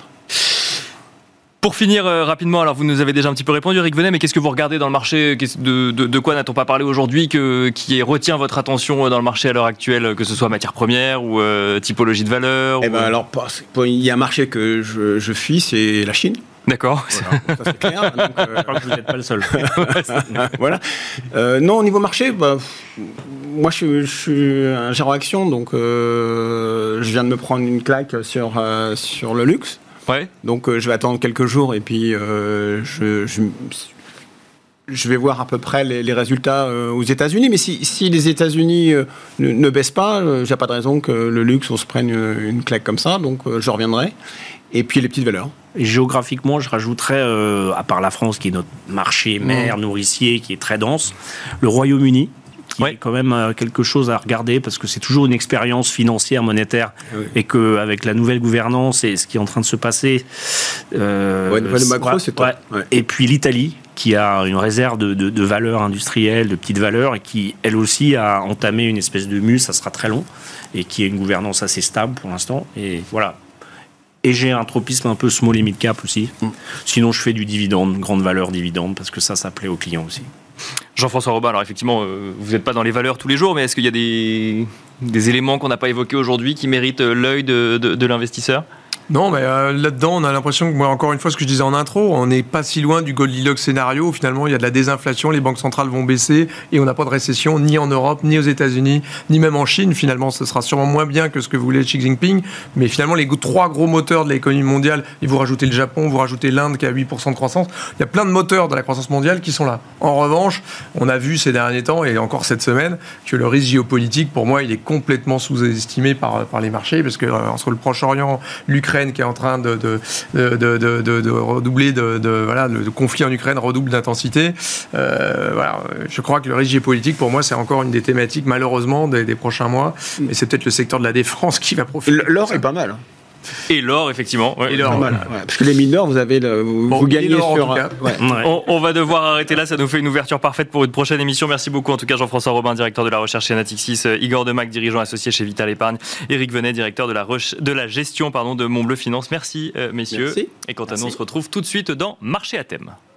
Speaker 1: Pour finir euh, rapidement, alors vous nous avez déjà un petit peu répondu, Eric Venet, mais qu'est-ce que vous regardez dans le marché, de, de, de quoi n'a-on pas parlé aujourd'hui que, qui retient votre attention dans le marché à l'heure actuelle, que ce soit matière première ou euh, typologie de valeur
Speaker 2: Eh
Speaker 1: ou...
Speaker 2: ben alors, il y a un marché que je, je fuis, c'est la Chine.
Speaker 1: D'accord.
Speaker 2: Voilà, ça c'est clair. Donc, euh...
Speaker 4: Je crois que vous n'êtes pas le seul.
Speaker 2: voilà. Euh, non, au niveau marché, bah, moi je, je suis un gérant action, donc euh, je viens de me prendre une claque sur, euh, sur le luxe.
Speaker 1: Ouais.
Speaker 2: Donc euh, je vais attendre quelques jours et puis euh, je, je, je vais voir à peu près les, les résultats euh, aux États-Unis. Mais si, si les États-Unis euh, ne, ne baissent pas, euh, j'ai pas de raison que le luxe on se prenne une, une claque comme ça. Donc euh, je reviendrai. Et puis les petites valeurs.
Speaker 4: Et géographiquement, je rajouterais, euh, à part la France qui est notre marché mère, mmh. nourricier, qui est très dense, le Royaume-Uni. Qui ouais. est quand même quelque chose à regarder parce que c'est toujours une expérience financière, monétaire oui. et qu'avec la nouvelle gouvernance et ce qui est en train de se passer...
Speaker 2: Euh, ouais, le macro,
Speaker 4: ouais,
Speaker 2: c'est top.
Speaker 4: Ouais. Ouais. Et puis l'Italie, qui a une réserve de, de, de valeurs industrielles, de petites valeurs et qui, elle aussi, a entamé une espèce de mue, ça sera très long, et qui a une gouvernance assez stable pour l'instant. Et voilà. Et j'ai un tropisme un peu small et mid cap aussi. Mm. Sinon, je fais du dividende, grande valeur dividende, parce que ça, ça plaît aux clients aussi.
Speaker 1: Jean-François Robin, alors effectivement, euh, vous n'êtes pas dans les valeurs tous les jours, mais est-ce qu'il y a des, des éléments qu'on n'a pas évoqués aujourd'hui qui méritent l'œil de, de, de l'investisseur ?
Speaker 3: Non, mais euh, là-dedans, on a l'impression que, moi, encore une fois, ce que je disais en intro, on n'est pas si loin du Goldilocks scénario où finalement il y a de la désinflation, les banques centrales vont baisser et on n'a pas de récession ni en Europe, ni aux États-Unis, ni même en Chine. Finalement, ce sera sûrement moins bien que ce que voulait Xi Jinping, mais finalement, les trois gros moteurs de l'économie mondiale, et vous rajoutez le Japon, vous rajoutez l'Inde qui a huit pour cent de croissance, il y a plein de moteurs de la croissance mondiale qui sont là. En revanche, on a vu ces derniers temps, et encore cette semaine, que le risque géopolitique, pour moi, il est complètement sous-estimé par, par les marchés, parce que euh, entre le Proche-Orient, l'Ukraine, qui est en train de, de, de, de, de, de, de redoubler, de, de, voilà, le conflit en Ukraine redouble d'intensité. Euh, voilà, je crois que le risque géopolitique, pour moi, c'est encore une des thématiques, malheureusement, des, des prochains mois. Et c'est peut-être le secteur de la défense qui va profiter.
Speaker 2: L'or est pas mal.
Speaker 1: Et l'or, effectivement. Ouais.
Speaker 2: Et l'or, mal. Ouais. Parce que les mineurs, vous avez le, vous, bon, vous gagnez sur.
Speaker 1: Ouais. Ouais. On, on va devoir arrêter là. Ça nous fait une ouverture parfaite pour une prochaine émission. Merci beaucoup, en tout cas, Jean-François Robin, directeur de la recherche chez Natixis, Igor Demac, dirigeant associé chez Vital Épargne, Eric Venet, directeur de la, re- de la gestion pardon, de Montbleu Finance. Merci, euh, messieurs.
Speaker 2: Merci.
Speaker 1: Et quant à
Speaker 2: Merci.
Speaker 1: nous, on se retrouve tout de suite dans Marché à thème.